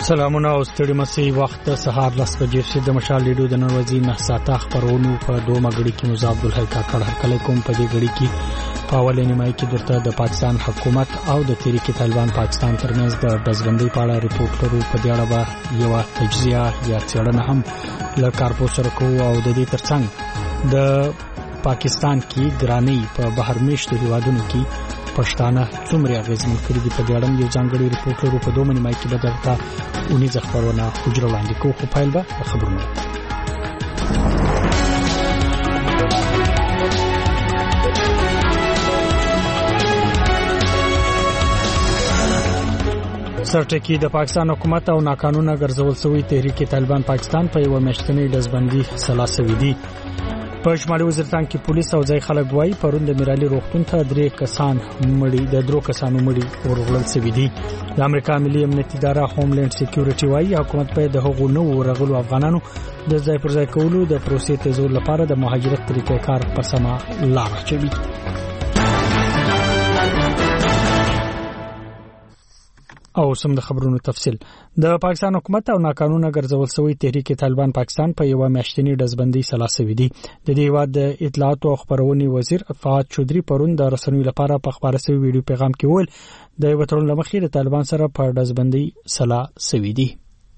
سلامونه او ستړي مسي وخت سهار 10 بجې چې د مشال لیډو د نوروزي نه ساته خبرونو په دوه مګړي کې مزاب عبدالحی کاکړ هرکله کوم په دې غړي کې په اولنې نیمه کې درته د پاکستان حکومت او د تحریک طالبان پاکستان ترمنځ د دزبندۍ په اړه ریپورت لرو. په دې اړه به یو تجزیه یا څېړنه هم له کارپوس سره کوو او د دې ترڅنګ د پاکستان کې ګرانۍ په بهر میشتو هیوادونو کې پښتانه څومره اغیزمن کړي دي په دې اړه یو ځانګړی ریپورت لرو. په دوه نیمه کې به درته اونیزه خبرونه حجره وړاندې کوو. خو پیل به خبرونه. سرټکی د پاکستان حکومت او ناقانونه ګرځول شوی تحریک طالبان پاکستان په یو میاشتنۍ دزبندۍ سلاسوي دي. په شمالي وزیرستان کې پولیس او ځای خلک وایي پرون د میرالي روغتون ته درو کسانو مړي ورغلل شوي دي. د امریکا ملي امنیت اداره هوملند سکیورټي وایي حکومت په د هغو نو ورغلو افغانانو د ځای پر ځای کولو د پروسې تیزول لپاره د مهاجرت طریقې کار په سمه لار چوي. او سم د خبرونو تفصیل. د پاکستان حکومت او ناقانونه ګرځول شوی تحریک طالبان پاکستان په یو میاشتنۍ دزبندۍ سلاسوي دي. د دې هیواد د اطلاعات او خبرونې وزیر فواد چودري پرون د رسنیو لپاره په خبره شوی ویډیو پیغام کې وویل د یو تړون لمخې د طالبان سره په دزبندۍ سلاسوي دي.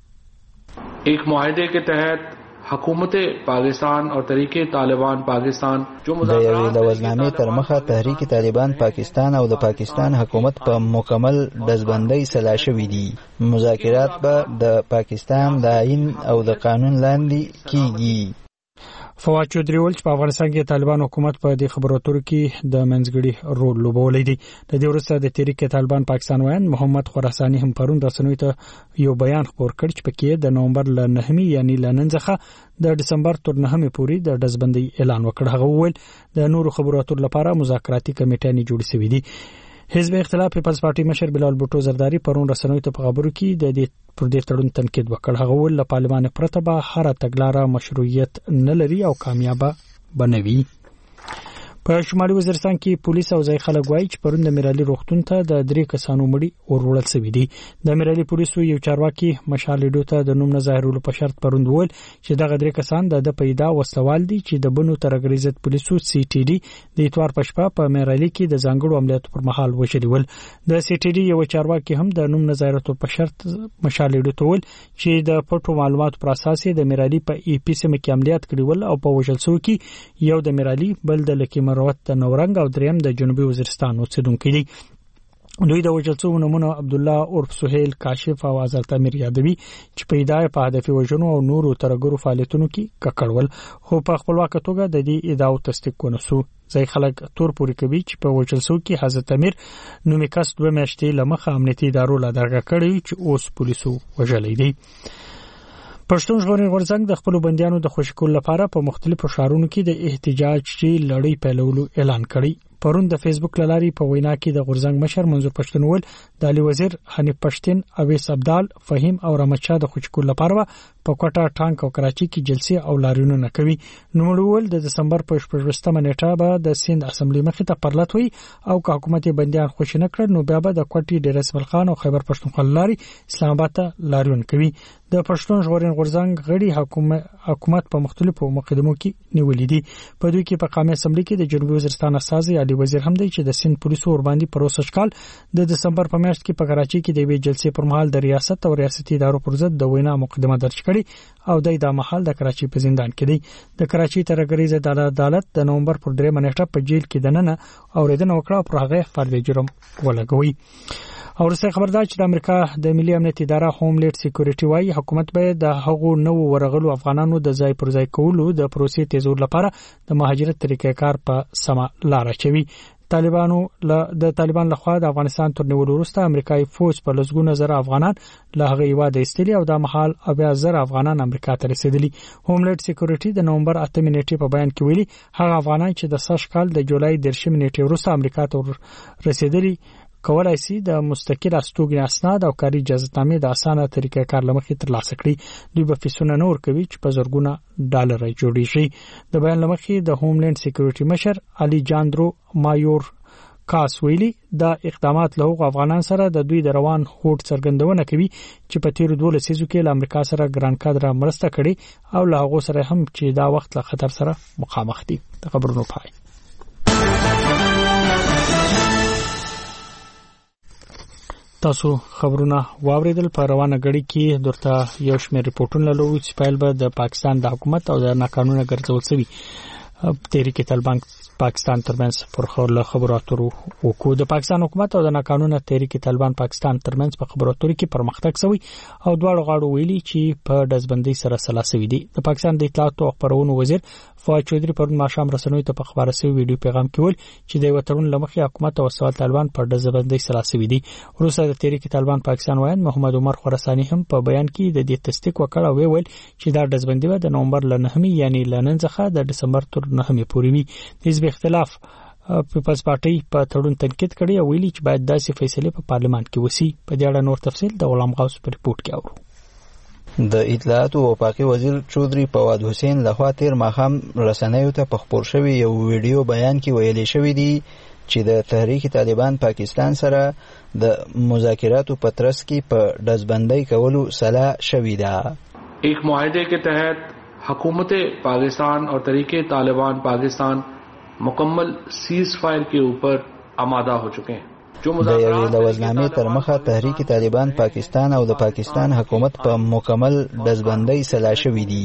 एक معاهده के तहत حکومت پاکستان او تحریک طالبان پاکستان د یوې لوزنامې تر مخه تحریک طالبان پاکستان او د پاکستان حکومت په مکمل دزبندۍ سلا شوي دي. مذاکرات به د پاکستان د آئین او د قانون لاندې کیږي. فواد چودري ول چې په افغانستان کې طالبان حکومت په دې خبرو اترو کې د منځګړي رول لوبولی دی. د دې وروسته د تحریک طالبان پاکستان وایي محمد خراساني هم پرون رسنیو ته یو بیان خبر کړ چې پکې د نومبر ل 9 یعنی ل نن څخه د دسمبر تر 9 پورې د دزبندۍ اعلان وکړ. هغه وویل د نورو خبرو اترو لپاره مذاکراتي کمیټې جوړې شوې دي. حزب اختلاف پیپلز پارټي مشر بلال بوټو زرداری پرون رسنیو ته په خبرو کې د دې پر دې تړون تنقید وکړ. هغه ول له پارلمان پرته به هر تګلارې مشروعیت نه لري او کامیابه بنوي. په شمالي وزیرستان کې پولیس او ځای خلک وایي چې پرون د میرالي روغتون ته د درې کسانو مړي ورولل شوي دي. د میرالي پولیسو یو چارواکي مشال لیډو ته د نوم نه ظاهرولو په شرط پرون وویل چې دغه درې کسان د پیدا وسوال دي چې د بنو ترګریزت پولیسو سی ټي ډي د اتوار په شپه په میرالي کې د ځانګړو عملیاتو پر مهال وشلي ول. د سی ټي ډي یو چارواکي هم د نوم نه ظاهرولو په شرط مشال لیډو ته وویل چې د پټو معلوماتو پر اساس د میرالي په ای پی سم کې عملیات کړي ول او په وژل شو کې یو د میرالي بل د لکه مروت د نورنګ او دریم د جنوبي وزیرستان اوسیدونکو دي. دوی د وژلڅو نمونه عبد الله عرف سهیل کاشف او حضرت امیر یادوي چې پیدا په هدف وژنو او نورو ترګرو فعالیتونو کې ککړول خو په خپلواک توګه د دې ادعاو تصدیق ونسو. ځای خلک تور پوري کوي چې په وژلڅو کې حضرت امیر نومي کس 2 میاشتې لمخه امنیتي ادارو لا درګه کړی چې اوس پولیسو وژلې دي. پښتون ژغورنې غورځنګ د خپل بنديانو د خوشی کول لپاره په مختلفو ښارونو کې د احتجاجي لړۍ پیلولو اعلان کړی. پرون د فیسبوک لاري په وینا کې د غورځنګ مشر منظور پښتون ول د علي وزیر حنیف پښتون اویس عبدال فهیم او رحمت شاه د خوشی کول لپاره په کوټه ټانک او کراچي کې جلسې او لاریونونه نه کوي. نو مړول د دسمبر په 14مه نیټه به د سند اسمبلی مخې ته پرلط وي او که حکومت بنديان خوشی نه کړ نو بیا به د کوټي ډیر اسماعیل خان او خیبر پښتونخوا لاري اسلام آباد ته لاریون کوي. د پښتون ژغورنې غورځنګ غړي حکومت په مختلفو مقدمو کې نیولې دي. په دوی کې په قومي اسمبلی کې د جنوبي وزیرستان استازي علي وزیر هم دی چې د سند پولیسو ور باندې پروسس کال د دسمبر په میاشت کې په کراچي کې د وی جلسې پر مهال د ریاست او ریاستي ادارو پر ضد د وینا مقدمه درج کړي او د مهال د کراچي په زندان کې دی. د کراچي ترګریزه د عدالت د نومبر پر 3 نیټه په جیل کې دننه اوریدنه وکړه پر هغه فرد جرم ولګوي. او رسې خبردار چې د امریکا د ملي امنیت اداره هوملند سکیورټي وایي حکومت به د هغو نو ورغلو افغانانو د ځای پر ځای کولو د پروسې تیزول لپاره د مهاجرت طریقې کار په سمه لار چوي. د طالبان لخوا د افغانستان تر نیولو وروسته امریکایي فوج په لږونه زره افغانان له هغه هیواده ایستلي او د مهال بیا زره افغانان امریکا ته رسیدلي. هوملند سکیورټي د نومبر 8 نیټې په بیان کې ویلي هغه افغانان چې د سږ کال د جولای 10 نیټې وروسته امریکا ته رسیدلي کولای شي د مستقل استوګنې اسناد او کاري اجازهنامې د اسانه طریقې کار لمخې ترلاسه کړي. دوی به فیسونه نور کوي چې په زرګونه ډالر جوړي شي. د بیان لمخې د هوملند سکیورټي مشر علي جاندرو مایور کاس ویلي د اقدامات له افغانان سره د دوی د روان هوډ څرګندونه کوي چې په تیر 2 لسیزو کې د امریکا سره ګران کادر مرسته کړي او له هغه سره هم چې دا وخت له خطر سره مخامخ دي. د خبرونو پای. تاسو خبرونه واوریدل. په روانه غړي کې درته یو شمېر ریپورتونه لرو چې پیل به د پاکستان د حکومت او د ناقانونه ګرځول شوی تحریک طالبان پاکستان ترمنځ پر خبرو اترو وکړو. د پاکستان حکومت او د ناقانونه تحریک طالبان پاکستان ترمنځ په خبرو اترو کې پرمختګ شوی او دواړو غاړو ویلي چې په دزبندۍ سره سلا شوی دي. د پاکستان د اطلاعات او خبرونو وزیر فواد چودري پرون ماښام رسنوي ته په خبره شوی ویډیو پیغام کې ویل چې د وترون لمخې حکومت او سوال طالبان پر دزبندۍ سلا شوی دي. وروسته د تحریک طالبان پاکستان وایي محمد عمر خراساني هم په بیان کې د دې تصدیق وکړ او ویل چې دا دزبندۍ به د نومبر ل 9 یعنی ل نن څخه د دسمبر تر 9 پورې وي. د حزب اختلاف پیپلز پارټي په تړون تنقید کړی او ویلي چې باید داسې فیصله په پارلمان کې وسی. په دې اړه نور تفصیل د غلام غوث په ریپورت کې اورو. د اطلاعات او وفاقي وزیر چودري فواد حسین لخوا تیر ماښام رسنیو ته په خبر شوی یو ویډیو بیان کې ویلي شوی دی چې د تحریک طالبان پاکستان سره د مذاکراتو په ترڅ کې په دزبندۍ کولو سلا شوی ده. एक मुआहदे के तहत हुकूमत पाकिस्तान और तहरीक तालिबान पाकिस्तान मुकम्मल सीज फायर के ऊपर आमादा हो चुके हैं. د یوې لوزنامې تر مخه تحریک طالبان پاکستان او د پاکستان حکومت په مکمل دزبندۍ سلا شوي دي.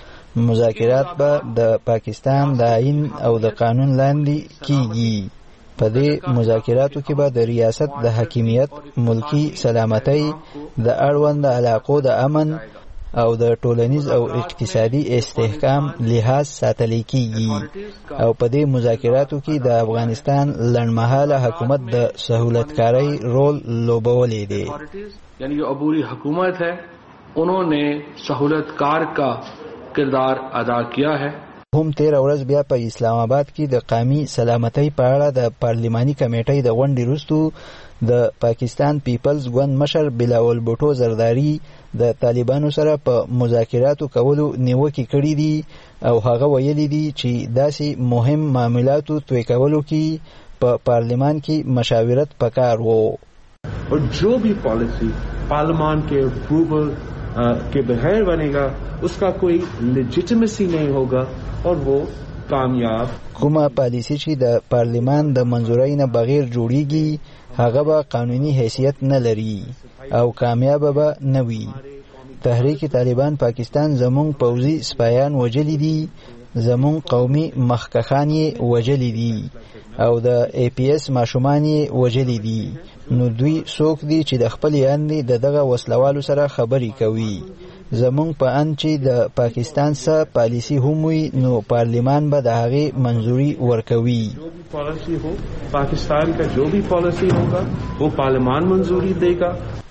مذاکرات به د پاکستان د آئین او د قانون لاندې کیږي. په دې مذاکراتو کې به د ریاست د حاکمیت، ملکی سلامتۍ، د اړوند علاقو د امن او د ټولنیز او اقتصادي استحکام لحاظ ساتل کیږي او په دې مذاکراتو کې د افغانستان لنډمهاله حکومت د سہولتکاری رول لوبولې دی. یعنی جو عبوری حکومت ہے انہوں نے سہولتکار کا کردار ادا کیا ہے. هم تیر ورځ بیا په اسلام آباد کې د قومي سلامتۍ په اړه د پارلماني کمیټې د غونډې وروسته د پاکستان پیپلز ګوند مشر بلاول بوټو زرداری د طالبانو سره په مذاکراتو کولو نیوکې کړې دي او هغه ویلي دي چې داسې مهم معاملاتو توی کولو کې په پارلمان کې مشاورت پکار وو. اور جو بھی پالیسی پارلیمان کے اپروول کے بغیر بنے گا اس کا کوئی لیجیٹمیسی نہیں ہوگا اور وہ کامیاب. کومه پالیسی چې د پارلمان د منظورۍ نه بغیر جوړیږي هغه به قانوني حیثیت نه لري او کامیاب به نه وي. تحریک طالبان پاکستان زموږ پوځي سپایان وجلی دي، زموږ قومي مخکخان یې وجلی دي او د ای پی ایس ماشومان یې وجلی دي. نو دوی څوک دي چې د خپل یاندې دغه وسلوالو سره خبرې کوي. زمونږ په ان چې د پاکستان سره پالیسی هم وي نو پارلیمان به د هغې منظوري ورکوي. پالیسی ہو پاکستان کا جو بھی پالیسی ہوگا وہ پارلیمان منظوری دے گا.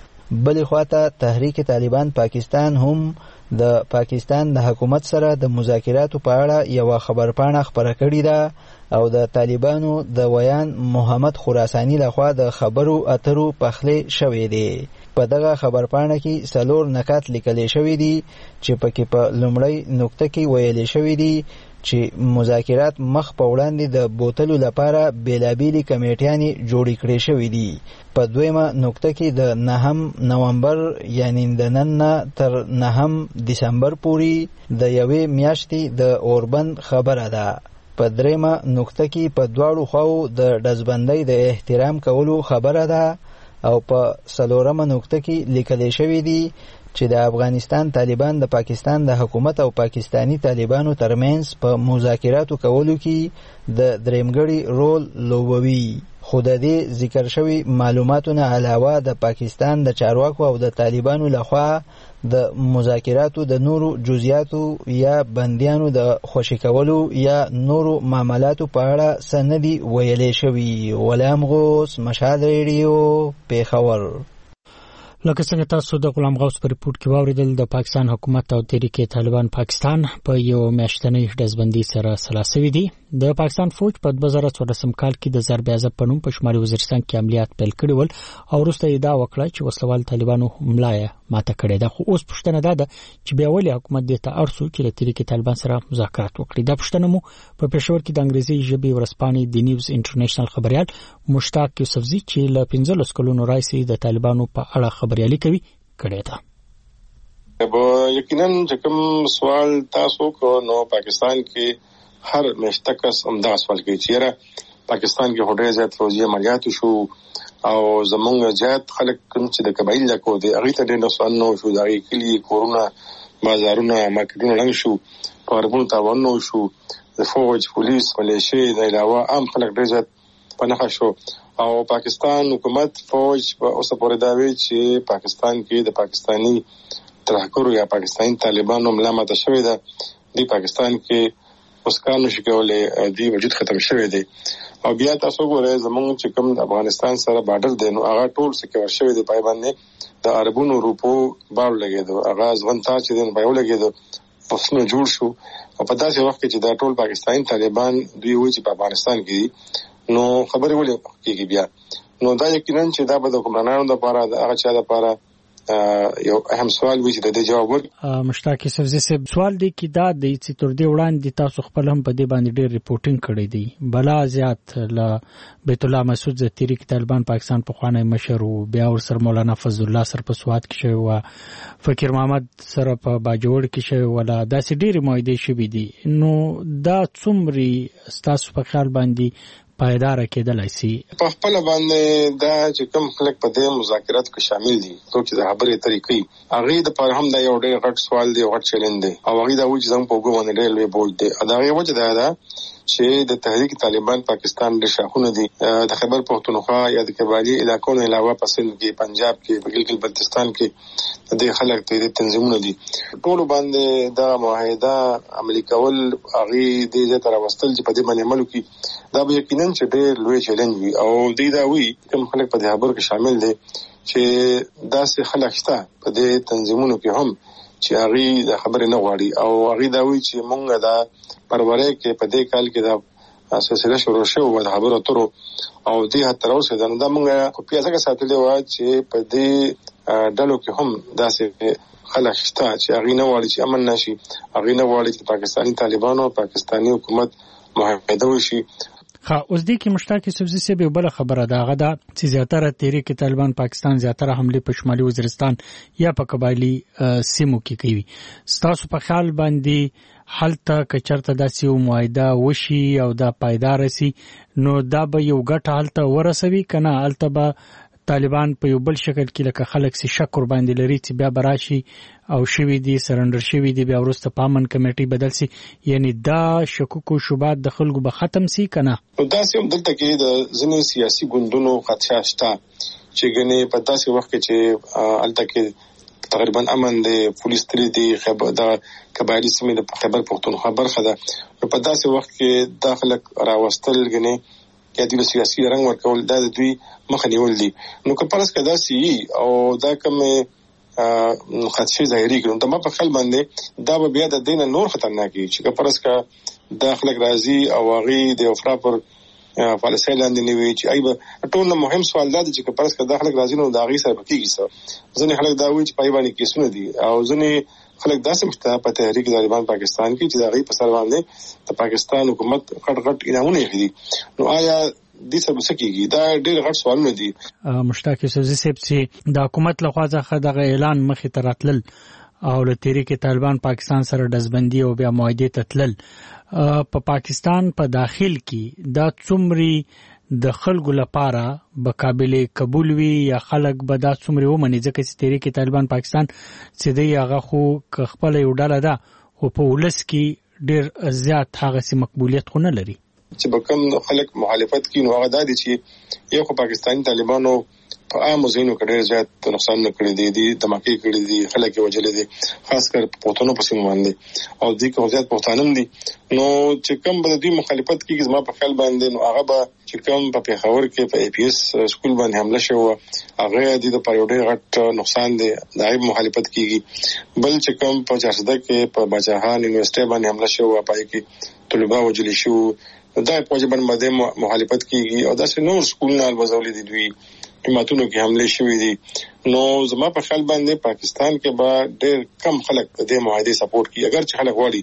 بلې خواته تحریک طالبان پاکستان هم د پاکستان د حکومت سره د مذاکراتو په اړه یو خبرپاڼه خبره کړې ده او د طالبانو د ویان محمد خراساني لخوا د خبرو اترو پخلی شوی دی. په دغه خبرپاڼه کې 4 نکات لیکل شوی دي چې پکې په لومړی نقطه کې ویل شوی دي چې مذاکرات مخ په وړاندې د بوتلو لپاره بیلابیلي کمیټیانې جوړې کړې شوې دي. په دویمه نقطه کې د 9 نومبر یعنی د نن نه تر 9 دسمبر پورې د یوې میاشتې د اوربند خبره ده. په دریمه نقطه کې په دواړو خواو د دزبندۍ د احترام کولو خبره ده او په 4مه نقطه کې لیکل شوی دی چې د افغانستان طالبان د پاکستان د حکومت او پاکستانی طالبانو ترمنځ په مذاکراتو کولو کې د درېمګړي رول لوبوي. خو د دې ذکر شوی معلوماتو نه علاوه د پاکستان د چارواکو او د طالبانو لخوا د مذاکراتو د نورو جزئیاتو یا بندیانو د خوشی کولو یا نورو معاملاتو په اړه سندي ویلې شوی. غلام غوث، مشهد ریډیو، پیښور. لکه څنګه تاسو د غلام غوث په ریپورت کې واوریدل، د پاکستان حکومت او تحریک طالبان پاکستان په یو میاشتنۍ دزبندۍ سره سلا شوي دي. د پاکستان فوج په 2014 کال کې د ضرب اعظم په نوم په شمالي وزیرستان کې عملیات پیل کړي ول او وروسته یې دا وکړه چې وسلوال طالبانو ملایه ماته کړې ده. خو اوس پوښتنه ده چې بیا ولې حکومت دې ته ارسو چې د تحریک طالبان سره مذاکرات وکړي. دا پوښتنه مو په پېښور کې د انګریزي ژبې ورځپاڼې د نیوز انټرنیشنل خبريال مشتاق یوسفزي چې له 15 کلونو راځي د طالبانو په اړه خبريالي کوي کړی دا. یقینا چې کوم سوال تاسو کو نو پاکستان کې هر مشتکس امدا سوال کوي چې پاکستان کې هډه زیات فوجي عملیات شو او زمونږ زیات خلک کوم چې د قبایل لکو دي هغه ته ډېر نقصان نو شو دا کلی کورونا بازارونه مارکیټونه لنګ شو پاربون تاوانو شو د فوج پولیس ملیشیا د علاوه عام خلک ډېر زیات پناه شو او پاکستان حکومت فوج په اوسه پورې دا وی چې پاکستان کې د پاکستانی ترهګرو یا پاکستانی طالبانو ملامت شوی ده دی پاکستان کې مسکان نشي کولای دی وجود ختم شوی دی او بیا تاسو ګورئ زمونږ چې کوم افغانستان سره بارډر دی نو هغه ټول سکه شوی دی پای باندې د عربونو روپو بار لګیدو هغه ځوانتا چې دین پایو لګیدو پسنو جوړ شو او په داسې وخت کې چې دا ټول پاکستانی طالبان دوی وایي چې په افغانستان کې نو خبرې ولې کېږي بیا نو دا یقینا چې دا به د حکمرانانو لپاره د هغه چا لپاره یو اهم سوال وي چې د جواب ور مشتاق یوسفزي صاحب سوال دی کې دا د چې تر دې وړاندې تاسو خپل هم په دې باندې ډېر ریپورتینګ کړی دی بلا زیات ل بیت الله مسعود ز تحریک طالبان پاکستان په خوانه مشر او بیا ور سره مولانا فضل الله سره په سواد کې شوی او فقیر محمد سره په باجوړ کې شوی ولا داسې ډېر مویدې شوی دي نو دا څومره تاسو په خیال باندې پایدار کېدلای شي په خپل باندې دا چې کوم خلک په دې مذاکرات کې شامل دي څوک چې د خبرې طریقې هغه د پر هم دا یو ډېر غټ سوال دی او غټ چیلنج دی او هغه دا وایي چې زموږ په ګوند ډېر لوی بوج دی دا یو وجه ده چې د تحریک طالبان پاکستان د شاخونه دي د خیبر پختونخوا یا د قبایلی علاقو نه علاوه په سند کې پنجاب کې بلکل بلتستان کې د خلک ته تنظیمونه دي ټول باندې دا معاهده عملي کول هغه د دې تر واستل چې په دې باندې عمل وکړي دا به یقینا چې ډېر لوی چیلنج وي او دې دا وی کوم خلک په دې خبر کې شامل دي چې داسې خلک شته په دې تنظیمونو کې هم چې هغه د خبرې نه غواړي او هغه دا وی چې مونږ دا پرورې کې په دې کال کې دا سلسله شروع شو او د خبرو ترو او دې هتر اوسه دا مونږ په پیاسه کې ساتلې و چې په دې ډلو کې هم داسې خلک شته چې هغه نه غواړي چې امن نشي هغه نه غواړي چې پاکستانی طالبانو پاکستانی حکومت معاهده وشي اوس دې کې مشتاق یوسفزي صاحب یو بل خبره ده هغه دا چې زیاتره تحریک طالبان پاکستان زیاتره حمله په شمالي وزیرستان یا په قبایلی سیمو کې کوي تاسو په خیال باندې حالته کچرته داسې یو معاهده وشي او دا پایدار شي نو دا به یو ګټه حالته ورسوي کنه حالته به طالبان په یو بل شکل کې لکه خلک سي شک ور باندې لري چې بیا براشي او شوی دي سرندر شوی دي بیا ورسته پامن کمیټي بدل سي یعنی دا شکوک او شوبات د خلکو به ختم سي کنه دا سم دلته کې د ځینې سیاسي ګوندونو خدشه شته چې ګنې په داسې وخت کې چې الته کې تقریبا امن دي پولیس تری دي خبر دا قبایلی سیمې د خیبر پختونخوا برخه ده په داسې وخت کې داخله راوستل ګنې یا د سیاسي رنګ ورکول دا د دوی مخه نیول دي نو که پرس کدا سي او دا کوم خدشه ظاهري کړو ته ما په خپل باندې دا به بیا د دین نور خطرناکي چې که پرس کا داخله راځي او هغه د افرا پر فلسطین لاندې نیوي چې ایبه ټول مهم سوال دا چې که پرس کا داخله راځي نو دا غي سره پکېږي څه ځنې خلک دا وایي چې پای باندې کیسونه دي او ځنې خلک داسې مشته په تحریک طالبان پاکستان کې چې دا غي په سر باندې د پاکستان حکومت غټ انعامونه یې دي نو آیا د څه بسکیږي دا ډېر غټ سوالونه دي مشتاق یوسفزي صاحب چې د حکومت لخوا ځخه د اعلان مخې ته راتلل او له تحریک طالبان پاکستان سره دزبندي او بیا معاهده تتلل په پاکستان په داخل کې دا څومره د خلکو لپاره به قابل قبول وي یا خلک به دا څومره ومني ځکه چې تحریک طالبان پاکستان چې دی هغه خو خپل یو ډله ده خو په ولس کې ډېر زیات هغه سي مقبولیت خو نه لري چې به کوم خلک مخالفت کوي نو هغه دا دي چې یو خو پاکستانی طالبانو په عام ځینو کې ډېر زیات نقصان نه کړی دی دماکي کړی دي خلک وجلې دي خاص کر پښتنو په سیمه باندې او دې کې زیات پښتانم دي نو چې کوم به دوی مخالفت کوي زما په خیال باندې نو هغه به چې کوم په پیښور کې په ای پی ایس سکول باندې حمله شو هغه د پریوډي غټ نقصان دی دای مخالفت کیږي بل چې کوم په جاسده کې په بچاهان یونیورسيټي باندې حمله شو پای کې طلبه وجلې شو دا په ځبن باندې مخالفت کیږي او دا څنګه سکول نه الوزولې دي دوی حکومتونو کې حمله شوې دي نو زما په خیال باندې پاکستان کې به ډېر کم خلک د معاهده سپورټ کوي اگر چې خلک غواړي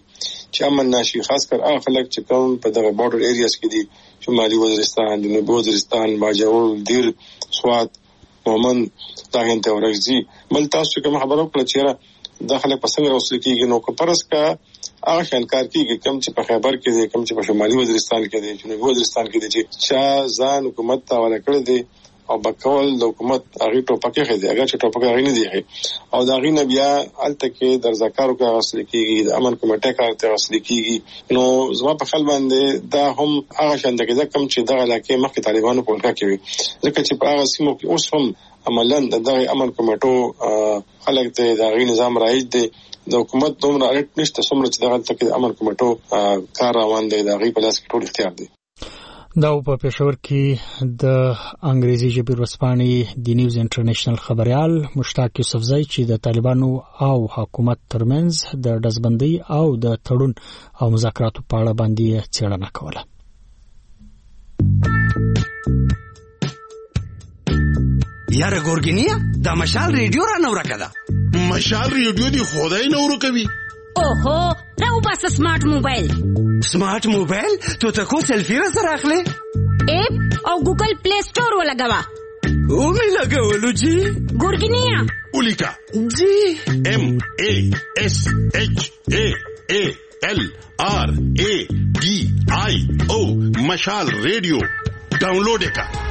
چې امن نشي، خاص کر هغه خلک چې کوم په دغه بارډر ایریاز کې دي، شمالي وزیرستان، جنوبي وزیرستان، باجوړ، دیر، سوات، مومن، دا غنته ورغزي. بل تاسو کوم خبرو کړ چې دا خلک په څنګه وصل کېږي، نو که پرس کا هغه شانکار کېږي کوم چې په خیبر کې دي، کوم چې په شمالي وزیرستان کې دي، جنوبي وزیرستان کې دي، چې چا ځان حکومت ته حواله کړی دی او بکول د حکومت هغه ټوپکې خېدي، هغه چې ټوپکې هغه نه دی او دا غي نه بیا الته کې درځکارو کې وصل کېږي، د امن کمیټه کارته وصل کېږي. نو زما په خپل باندې دا هم هغه شانته کې کوم چې دغه علاقې مخکې طالبانو په لکه کې وي، ځکه چې په هغه سیمو کې اوس هم عملاً دغه امن کمیټو خلک ته د غي نظام رایج دی، د حکومت دومره اړت نشته څومره چې دغه تل کې امن کمیټو کار روان دی، د غي په لاس کې ټول اختیار دی. دا په پېښور کې د انګریزي ژبې ورځپاڼې د نیوز انټرنیشنل خبريال مشتاق یوسفزئی چې د طالبانو او حکومت ترمنځ د دزبندۍ او د تړون او مذاکراتو په اړه باندې څېړنه کوله. یاره ګورګینیا دا مشال ریډیو را نو راکړه. مشال ریډیو دی خدای نو ورکوي. اوهو راو بس سمارټ موبایل. سمارټ موبایل ته تاسو سلفي را سره اخلي؟ اپ او ګوګل پلی سٹور ولګوا. او می لګولو جی. ګورګینیا ولیکا جی M A S H A A L R A D I O مشال ریډیو ډاونلوډ وکړه.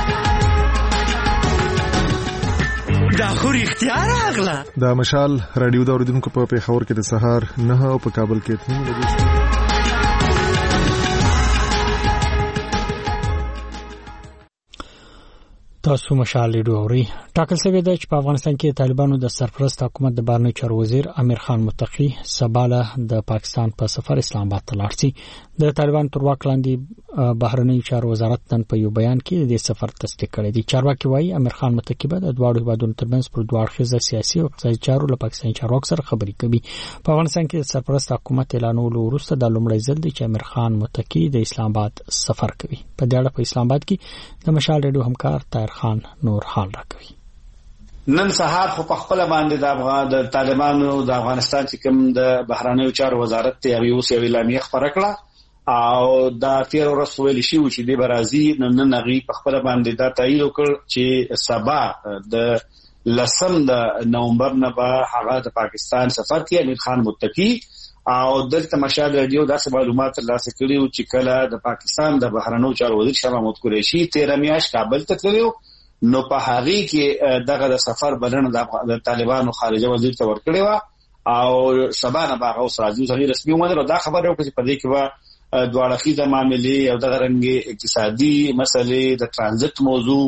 دا خو اختیار اغلا. دا مشال رادیو دا اوریدونکو په پیښور کې د سهار 9 او په کابل کې 3 بجې. تاسو مشال ریډیو اوري. ټاکل شوی دی چې په افغانستان کې طالبانو د سرپرست حکومت د بهرنی چارو وزیر امیر خان متقی سباله د پاکستان په سفر اسلام آباد ته لاړ شي. د طالبان تر واک لاندې بهرنی چارو وزارت نن په یو بیان کې د سفر تصدیق کړی دی. چارواکي وایي امیر خان متقی به د دواړو هیوادونو ترمنځ پر دوه اړخیزه سیاسي او اقتصادي چارو له پاکستاني چارواکو سره خبرې کوي. په افغانستان کې د سرپرست حکومت اعلانولو وروسته د لومړي ځل دی چې امیر خان متقی د اسلام آباد سفر کوي. په دې اړه په اسلام آباد کې د مشال ریډیو همکار طاهر خان نور حال راکوي. نن سهار خو په خپل باندې د طالبانو د افغانستان چې کوم د بهرنیو چارو وزارت ته یو اعلامیه خبره کړه او دا 13 ورځې ویل شي چې د برازي نن نغي په خپل باندې دا تایید وکړ چې سبا د لسم د نومبر نه به هغه د پاکستان سفر کوي امیر خان متقی او دلته مشال ریډیو داسې معلومات ترلاسه کړي چې کله د پاکستان د بهرنیو چارو وزیر شاه محمود قریشي 13 میاشت کابل ته تللی نو په هغه کې دغه د سفر بلنه د طالبانو خارجه وزیر ته ورکړی و او سبا نه باغ اوس راځي چې رسمي ومنه دا خبره وکړي په دې کې و دوه اړخیزه معاملې او دغه رنګ اقتصادي مسلې د ترانزیت موضوع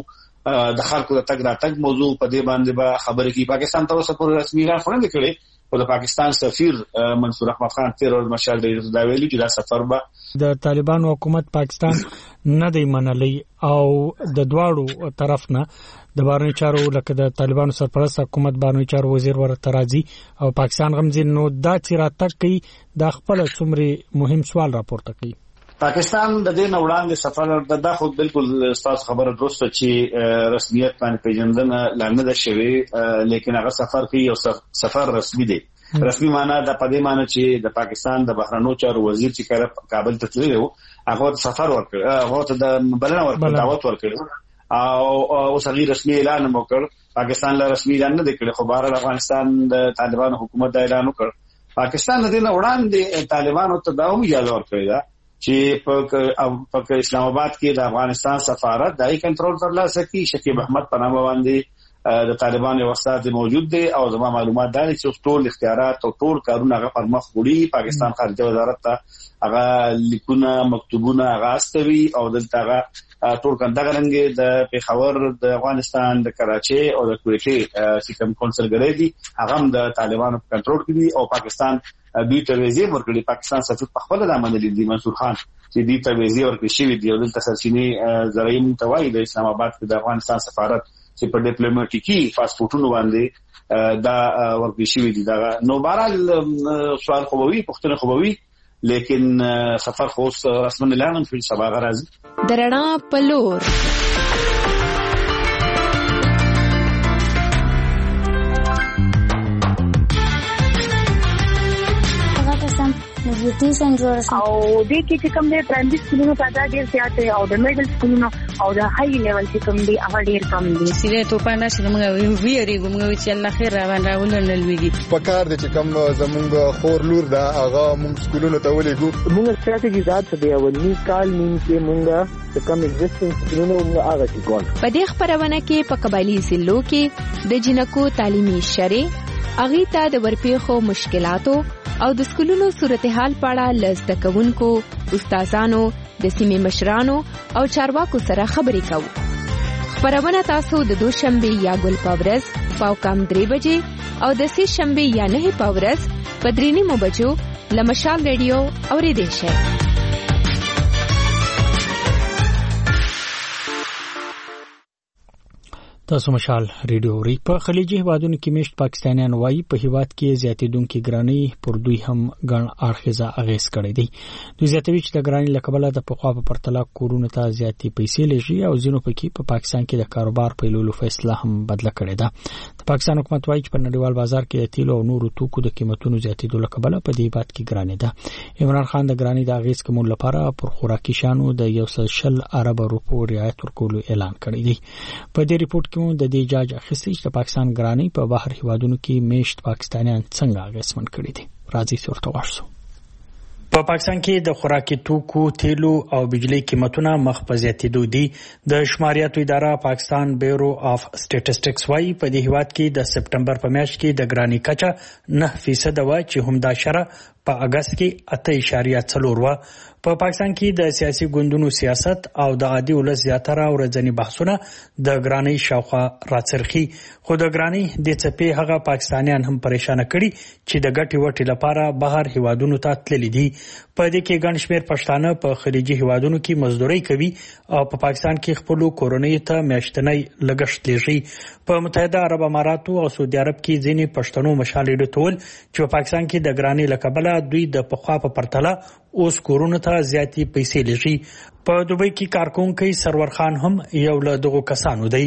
د خلکو د تګ راتګ موضوع په دې باندې به خبرې کوي. پاکستان ته اوس پر رسمي اعلان نه کړي او د پاکستان سفیر منصور احمد خان تیر ورځ مشال ډیر دا ویلي چې دا سفر به د طالبانو حکومت پاکستان نه دی منلی او د دواړو طرف نه د بهرنی چارو لکه د طالبانو سرپرست حکومت بهرنی چارو وزیر ورته راځي او پاکستان غمزین نو دا چې راتګ کوي د خپل څومره مهم سوال راپورته کوي. پاکستان د دې وړاندې سفر د خود بالکل استاد خبره درسته چې رسمیت باندې پیژندنه لاندې ده شوی لیکن هغه سفر کوي او سفر رسمي دی. رسمي معنی د پدې معنی چې د پاکستان د بهرنیو چارو وزیر چې کابل ته تللی و هغه سفر ورکړ هغه ته د بلنه ورکړ دعوت ورکړ او صغیر رسمي اعلان وکړ. پاکستان له رسمي اعلان نه کړ خو بهر افغانستان د طالبانو حکومت د اعلان وکړ. پاکستان د دې وړاندې طالبانو ته دا هم اجازه ورکړه چې په اسلام آباد کې د افغانستان سفارت دای کنټرول ترلاسه کوي. شکیب احمد په نامه باندې د طالبانو یو استاد موجود دی او زما معلومات دا چې ټول اختیارات او ټول کارونه هغه پر مخ وړي. پاکستان خارجه وزارت ته هغه لیکونه مکتوبونه هغه استوي او دلته هغه ټول کنده غرنګ د پیښور د افغانستان د کراچي او د کویټي چې کوم کونسلګری دي هغه د طالبانو په کنټرول کې دي او پاکستان دوی ته ویزه ورکړي. پاکستان سفیر په خپل د عمل دي منصور خان چې دوی ته ویزه ورکړي شوی دی او دلته سرچینې زراعي متوای د اسلام آباد کې د افغانستان سفارت چې په ډیپلوماټیکي پاسپورتونو باندې دا ورکړي شوی دی. دا نو بهرحال سوال خوبوي پښتنه خوبوي لیکن سفر خو رسمن اعلان شوی سبا غراځي درنا پلور. ملټي سنټرز او د کې چې کوم د پرایمري سکولونو تعداد ډیر زیات دی او د میډل سکولونو او د هاي لیول چې کوم دی هغه ډیر کم دی. سیده توپانه چې موږ ویریږو موږ چې الله خیر راغونډل لويږي. پکار دي چې کوم زمونږ خور لور دا هغه موږ سکولونو ته ولېګو. موږ ستراتیژي ذات دی اولنی کال نیم کې موږ د کوم ایگزیسټنس سکولونو موږ هغه چې ګول. په دې خبرونه کې په قبایلی ضلعو کې د جنکو تعلیمي شری اغي ته د ورپېخو مشکلاتو او د سکولونو صورتحال په اړه لزده کوونکو، استادانو، د سیمې مشرانو او چارواکو سره خبرې کوو. خبرونه تاسو د دوشنبه یا ګل پاورز پاو کم 3 بجې او د سې شنبه یا 9 پاورز په 3:30 بجو لمشال ریډیو اوریدئ شئ. تاسو مشال ریډیو ری په خلیجي هیوادونو کې مشت پاکستانیان وایي په هیواد کې زیاتېدونکو ګرانۍ پر دوی هم ګڼ اړخیزه اغیز کړی دی. دوی زیاتوي چې د ګرانۍ لکبله د پخوا په پرتله کورونو ته زیاتې پیسې لږي او ځینو پکې په پاکستان کې د کاروبار پیلولو فیصله هم بدله کړې ده. د پاکستان حکومت وایي چې په نړیوال بازار کې د تیلو او نورو توکو د قیمتونو زیاتېدو لکبله په دې هیواد کې ګرانۍ ده. عمران خان د ګرانۍ د اغیز کمولو لپاره پر خوراکي شیانو د 140 ارب روپو رعایت ورکولو اعلان کړی دی. په دې ریپورت کې د دې جاج اخیستي چې پاکستان ګرانۍ په بهر هیوادونو کې میشت پاکستانیان څنګه اغیزمن کړي دي. راځي صورت واشو. په پاکستان کې د خوراکي توکو، تیلو او بجلی قیمتونه مخ په زیاتېدو دي. د شماریاتو اداره پاکستان بیورو اف سټیټسټکس وايي په دې هیواد کې د سپټمبر په میاشت کې د ګرانۍ کچه 9% و چې همدا شره په اگست کې 8.4 و. په پاکستان کې د سیاسي ګوندونو سیاست او د عادي ولس زیاتره ورځنی بحثونه د ګرانۍ شاوخوا راڅرخي، خو د ګرانۍ د څپې هغه پاکستانیان هم پریشان کړي چې د ګټې وټې لپاره بهر هیوادونو ته تللي دي. په دې کې ګڼ شمېر پښتانه په خلیجي هیوادونو کې مزدوري کوي او په پاکستان کې خپل کورنۍ ته میاشتنی لګښت لږي. په متحده عرب اماراتو او سعودي عرب کې ځینې پښتنو مشالې ډټول چې په پاکستان کې د ګرانۍ لکبله دوی د پخوا په پرتله اوس کورونو ته زیاتې پیسې لږي. په دوبۍ کې کارکونکي سرور خان هم یو له دغو کسانو دی.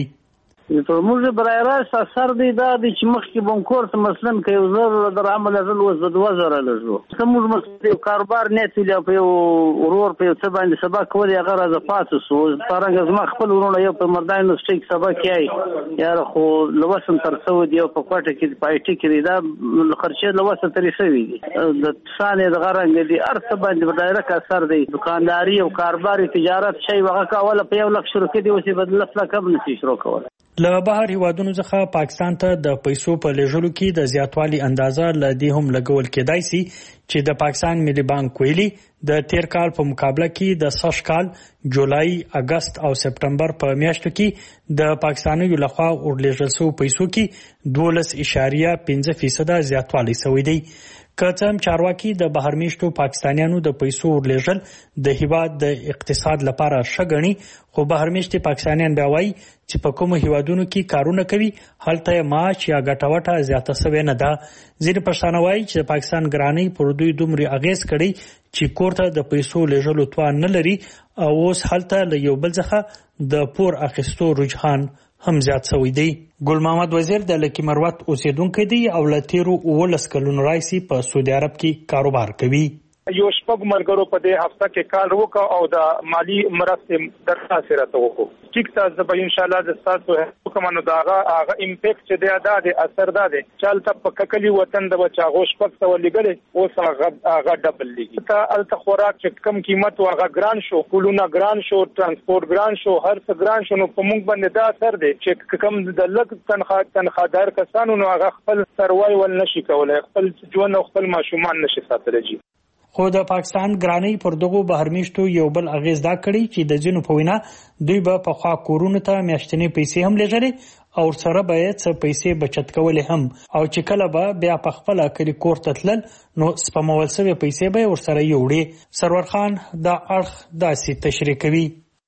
موږ برای راست اثر دی دا دی چې مخکې بانکور ته مثلا که یو زر درهم لرل اوس به 2000 لرلو. زموږ مثلا یو کاروبار نیتلی په یو ورور په یو څه باندې سبا کولی هغه راځه پاتې سو. څرنګه زما خپل ورونه یو په مردان یونیورسټۍ کې سبا کوي یاره خو له وسم تر څو دی یو په کوټه کې په آی ټي کې دی دا خرچې له وسه ترې شوي دي. د ثانیې دغه رنګ دی هر څه باندې به ډایرک اثر دی. دکانداري او کاروباري تجارت شی هغه کوله په 1 لک شروع کړي اوس یې بدل لک هم نشي شروع کوله. له بهر هیوادونو څخه پاکستان ته د پیسو په لېږلو کې د زیاتوالي اندازه ل دې هم لګول کېدای شي چې د پاکستان ملي بانک ویلي د تیر کال په مقابله کې د سږ کال جولای، اگست او سپټمبر په میاشتو کې د پاکستانیو لخوا ورلېږل شویو پیسو کې 12.5% زیاتوالی شوی دی. که څه هم چارواکي د بهر میشتو پاکستانیانو د پیسو ورلېږل د هیواد د اقتصاد لپاره ښه ګڼي، خو بهر میشتي پاکستانیان بیا وایي چې په کومو هیوادونو کې کارونه کوي هلته معاش یا ګټه وټه زیاته شوې نه ده. ځینې پښتانه وایي چې د پاکستان ګرانۍ پر دوی دومره اغیز کړی چې کور ته د پیسو لېږلو توان نه لري او اوس هلته له یو بل څخه د پور اخیستو رجحان هم زیات شوی دی. ګل محمد وزیر د لکی مروت اوسیدونکو دی او له تیرو 19 کلونو راځي په سعودي عرب کې کاروبار کوي. یو شپږ ملګرو په دې هفته کې کار وکړ او د مالی مرستې درخواست راته وکړو. ټیک ته زه به ان شاء الله د تاسو حکومت دا هغه امپیکټ چې دی دا د اثر ده چالت په ککلی وطن د بچا غوښ پک ته ولګلې او هغه ډبل لګي ته الته خوراک چې کم قیمت هغه ګران شو، کولونه ګران شو، ترانسپورت ګران شو، هر څه ګران شو. نو په موږ باندې دا اثر دی چې کم د لګ تنخوادار کسانو نو هغه خپل سروایول نشي کولای، خپل ژوند او خپل ماشومان نشي ساتلی. خو د پاکستان ګرانۍ پر دغو بهرمیشتو یو بل اغیز دا کړی چې د ځینو په وینا دوی به په خوا کورونو ته میاشتنی پیسې هم لږري او سره باید څه پیسې بچت کولې هم او چې کله به بیا په خپل کلی کور ته تلل نو سپمول شوی پیسې به ورسره یوړي. سرور خان دا اړخ داسې تشریح کوي.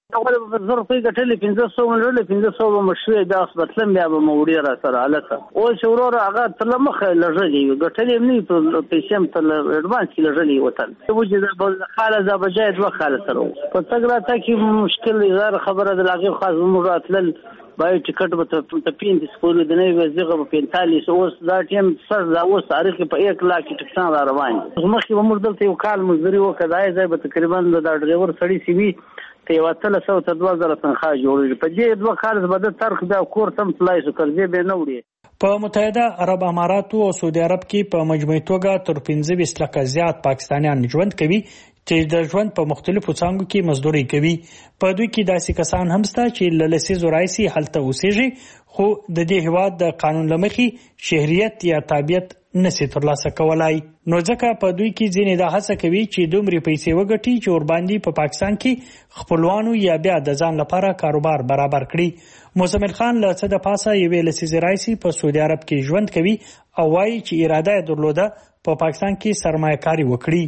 اول زر په ګټلې 1500 ولې 1500 مشروع د اصبتلم بیا به موړي را سره حالته او شورور هغه تل مخه لږلې ګټلې نه په پیسې تل اډوانس کې لږلې وتل وجه د خاله د بجای دوه خاله سره په څنګه تا کې مشکل غیر خبره د لاغي خاص مراتل باید ټیکټ به ته 35 سکول د نه وزغه په 45 اوس دا ټیم سر دا اوس تاریخ په 1 لاک ټکسان را روان دي مخکې به موږ دلته یو کال مزدوري وکړای ځای به تقریبا د ډرایور سړی سی وی ته وتل 100 ته 2000 تنخواه جوړیږي په دې دوه کال بعد ترخ دا کور تم پلای سو کړځي به نه وړي په متحده عرب اماراتو او سعودي عرب کې په مجموعي توګه تر 15 لک زیات پاکستانیان ژوند کوي چې د ژوند په مختلفو څانګو کې مزدوري کوي. په دوی کې داسې کسان هم شته چې له لسیزو راځي هلته اوسېږي خو د دې هیواد د قانون لمخې شهریت یا تابعیت نشي ترلاسه کولای. نو ځکه په دوی کې ځینې دا هڅه کوي چې دومره پیسې وګټي چې ور باندې په پاکستان کې خپلوانو یا بیا د ځان لپاره کاروبار برابر کړي. موسمل خان له څه د پاسه یوې لسیزې راځي په سعودي عرب کې ژوند کوي او وايي چې اراده یې درلوده په پاکستان کې سرمایه‌کاري وکړي.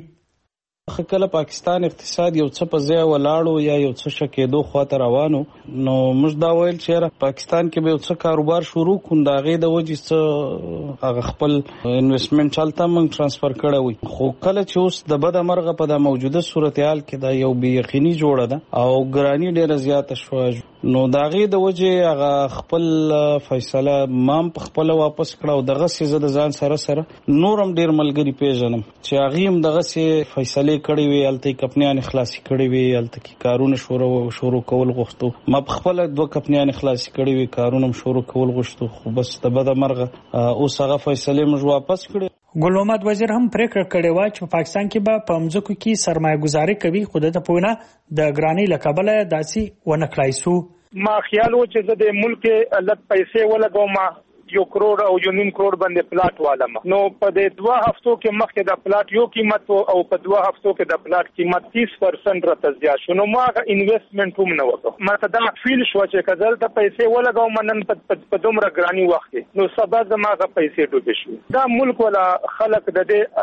کله پاکستان اقتصاد یو څه په ځای ولاړو یا یو څه شکېدو خواته روانو نو موږ دا ویل چې پاکستان کې به یو څه کاروبار شروع کړو دا غي د وجې څه هغه خپل انویسټمنټ چالتہ موږ ترانسفر کړو خو کله چې اوس د بد مرغه په د موجوده صورتحال کې دا یو بې یقیني جوړه ده او ګرانی ډیره زیاته شو نو دا غي د وجې هغه خپل فیصله مام په خپل واپس کړو دغه سیزه د ځان سره نورم ډیر ملګری پیژنم چې هغه هم دغه سي فیصله کړی وی الته کمپنیان خلاصي کړی وی الته کی کارونه شروع کول غوښتو ما خپل دوه کمپنیان خلاصي کړی وی کارونه شروع کول غوښتو خو بس د بد مرغه اوس هغه فیصله موږ واپس کړی. ګل محمد وزیر هم پریکړه کړې و چې په پاکستان کې به په مځکو کې سرمایه گذاري کوي خو د پونه د ګرانی لقبله داسي ونه کړای سو. ما خیال و چې د ملک لږ پیسې ولګوم 1 کروڑ او 1.5 کروڑ باندې پلاټ والم نو په دې 2 هفتو کې مخکې د پلاټ یو قیمت او په 2 هفتو کې د پلاټ قیمت 30% راته زیات شو نو ما انویسټمنټ هم نه وکړ ما ته دا فیل شو چې کزل ته پیسې ولګاو منن په دومره ګرانی وخت نو سبا زماغه پیسې ډوبې شو دا ملک ولا خلق د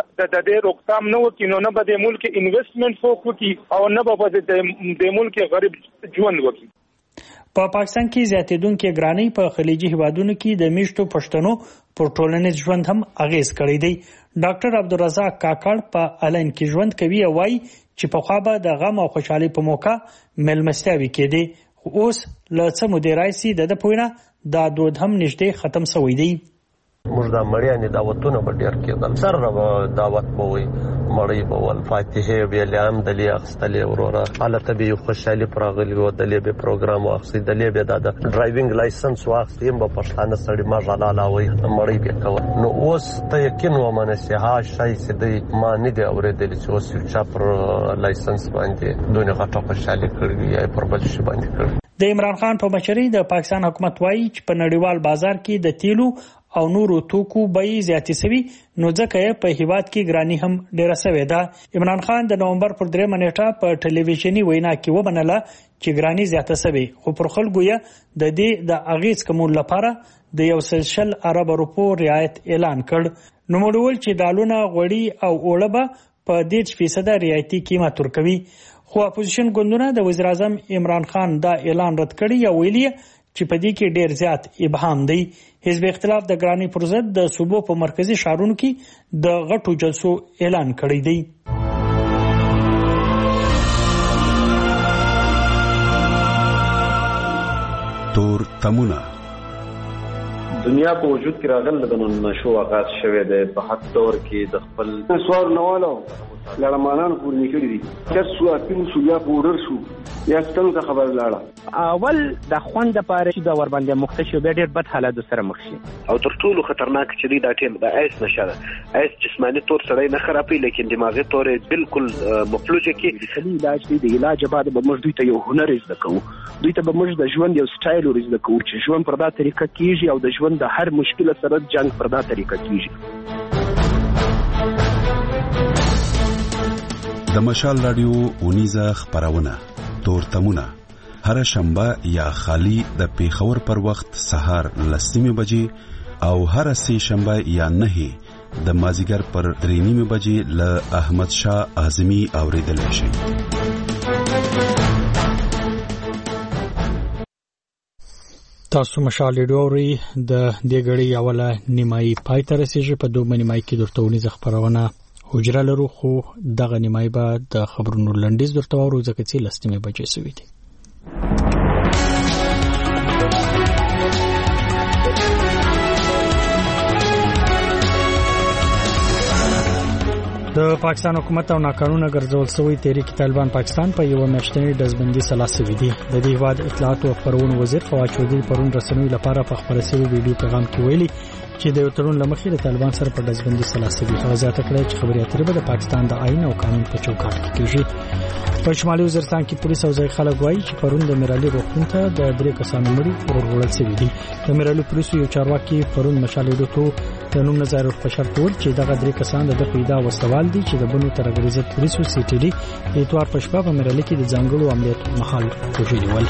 دې روکتام نه وکړي نو نه به د ملک انویسټمنټ وکړي او نه به د ملک غریب ژوند وکړي. په پاکستان کې زیاتېدونکې ګرانی په خلیجي هیوادونو کې د میشتو پښتنو پر ټولنیز ژوند هم اغیز کړی دی. ډاکټر عبدالرزاق کاکړ په الین کې ژوند کوي او وايي چې په خوا به د غم او خوشحالي په موقع ملمستیاوي کېدی خو اوس له څه مودې راځي د پوینه دا دود هم نږدې ختم شوی دی. موږ د مړیانې دعوتونه به ډېر کېدل سره به دعوت به وي مړی به ول فاتحې ویلې هم دلې اخیستلې وروره هلته به یو خوشحالي پراغلي وو دلې به پروګرام واخیستې دلې به د ډرایوینګ لایسنس واخیستې هم به پښتانه سړي ماژالاله وایي مړی به کوه نو اوس ته یقین ومنه چې ها شی چې دی ما نه دی اورېدلی چې اوس یو چا پر لایسنس باندې دونه غټه خوشحالي کړې یا پر بل شي باندې کړې. د عمران خان په مشرۍ د پاکستان حکومت وایي چې په نړیوال بازار کې د تیلو او نورو توکو بیې زیاتې شوي نو ځکه په هیواد کې ګرانی هم ډیره شوې ده. عمران خان د نومبر پر 3 نیټه په ټلویزیونی وینا کې ومنله چې ګرانی زیاته شوې خو پر خلکو یې د دې د اغیز کمول لپاره د 100 ارب روپو رعایت اعلان کړ. نو موږ چې دالونه غوړي او اوړه په 10% رعایتي قیمت ورکوي خو اپوزیشن ګوندونه د وزیر اعظم عمران خان دا اعلان رد کړی او ویلي چې په دې کې ډیر زیات ابهام دی. حزب اختلاف د ګرانی پر ضد د صوبو په مرکزی ښارونو کې د غټو جلسو اعلان کړی دی. تور تمونه دنیا په وجود کې راغل د نشو آغاز شوه د په حد دور کې د خپل سوار نوالو لړمانان پورې نکړي دي چې سو اپین سو یا پورر شو یا څنګه خبر لاړه اول د خوند لپاره چې د ور باندې مختشو به ډېر بد حالات سره مخ شي او تر ټولو خطرناک چې دی دا ټیم د ایس نشه ده ایس جسمانی تور سره نه خرابې لیکن دماغي تور بالکل مفلوجه کې علاج دی د علاج بعد به موږ دوی ته یو هنر زده کوو دوی ته به موږ د ژوند یو سټایل ورزده کوو چې ژوند پر دا طریقه کیږي او د ژوند د هر مشکل سره جنگ پر دا طریقه کیږي. د مشال رادیو اونیزه خبرونه تور تمونه هر شنبه یا خالی د پیښور پر وخت سهار 10 بجې او هر سه شنبه یا 9 د مازیګر پر 3 بجې له احمد شاه اعظمي اوریدل شي. تاسو مشال ډیوري د دې غړي اوله نیمایي پای ته رسیدي په دوه نیمایي کې درته ونیز خبرونه حجره لرو خو دغه نیمایي به د خبرونو لنډیز درته ورو ځکه چې لستمه بجې سوي دي. د پاکستان حکومت او ناقانونه ګرځول شوی تحریک طالبان پاکستان په یو میاشتنی دزبندي سلاسوي دي. د دې هواد اطلاعات او خبرونه وزیر فواد چودھری پرون رسنوي لپاره په خبري شوی ویډیو پیغام کې ویلي چې د تړون لمخې د طالبان سره په دزبندي سلاسوي غزاته کړې چې خبري اترې به د پاکستان د آئین او قانون په چوکاټ کې کیږي. په شمالي وزیرستان کې پولیس او ځای خلک وایي چې پرون د میرالي روغتون ته د 3 کسانو مړي ورغړل شوی دي. د میرالي پولیسو یو چارواکي پرون مشالې دوتو د نوم نظر په شرط ور چې دغه 3 کسان د پیدا و سوال دي چې د بنو ترګریزت پولیسو سی ټي ډي اتوار په شپه په میرالي کې د ځنګلو عملیاتو محل وژلي ول.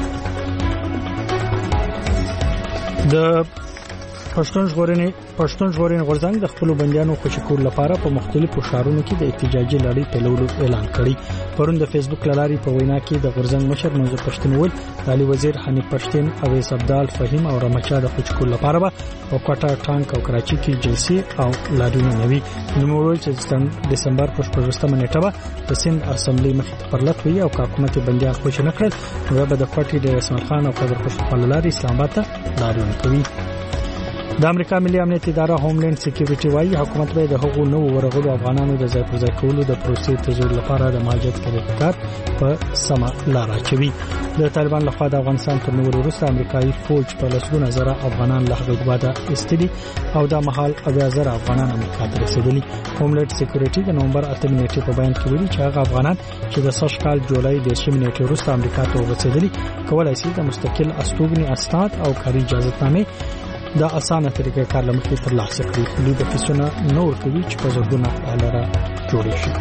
د پښتون ژغورنې غورځنګ د خپل بنديانو خوشکول لپاره په مختلفو ښارونو کې د احتجاجي لړۍ پیلولو اعلان کړی. پرون د فیسبوک لاري په وینا کې د غورځنګ مشر منظور پښتون ول علي وزیر حنیف پښتون اویس عبدال فهیم او رمچا د خوشکول لپاره په کوټا ټانک او کراچي کې جلسې او لاریون نوي نوموړي چې دسمبر په 15 نیټه د سند اسمبلی مخې ته پرلط وی او حکومت بنديان خوش نه کړل نو به د کوټي د اسماعیل خان او قدر خوشحال لاري اسلام آباد ته لاریون کوي. د امریکا ملي امنیت اداره هوملند سکیورټي وايي حکومت به د حقوقو نو ورغلو افغانانو د ځای پر ځای کولو د پروسې تزور لپاره د مهاجرت کار په سما لار اچوي. د طالبان لخوا د افغانستان تر نور وروسته امریکایي فوج په لسګونه زره افغانان له هغه واده استدي او د محل اویا زره افغانان امریکا ته رسیدلي. هوملند سکیورټي د نومبر 8 نیټې په بیان کې ویلي چې هغه افغانان چې د سش کال جولای د 10 نیټې وروسته امریکا ته ورسېدلي کولای شي د مستقل استوګنې اسناد او کاري اجازهنامې د اسانه طریقې کار لمخې ترلاسه کړي. دوی د فیسونه نور کوي چې په زړګونه لاره جوړې شي.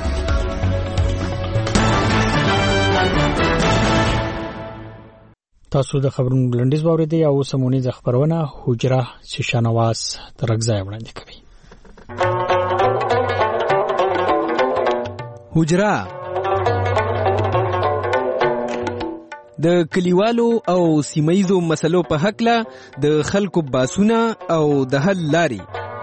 تاسو د خبرونو لنډیز واوریدئ او سمونیز خبرونه حجره شیشانواز ترغځای وړاندې کوي. حجره د کلیوالو او سیمایزو مسلو په حق له د خلکو باسونه او د حل لاري.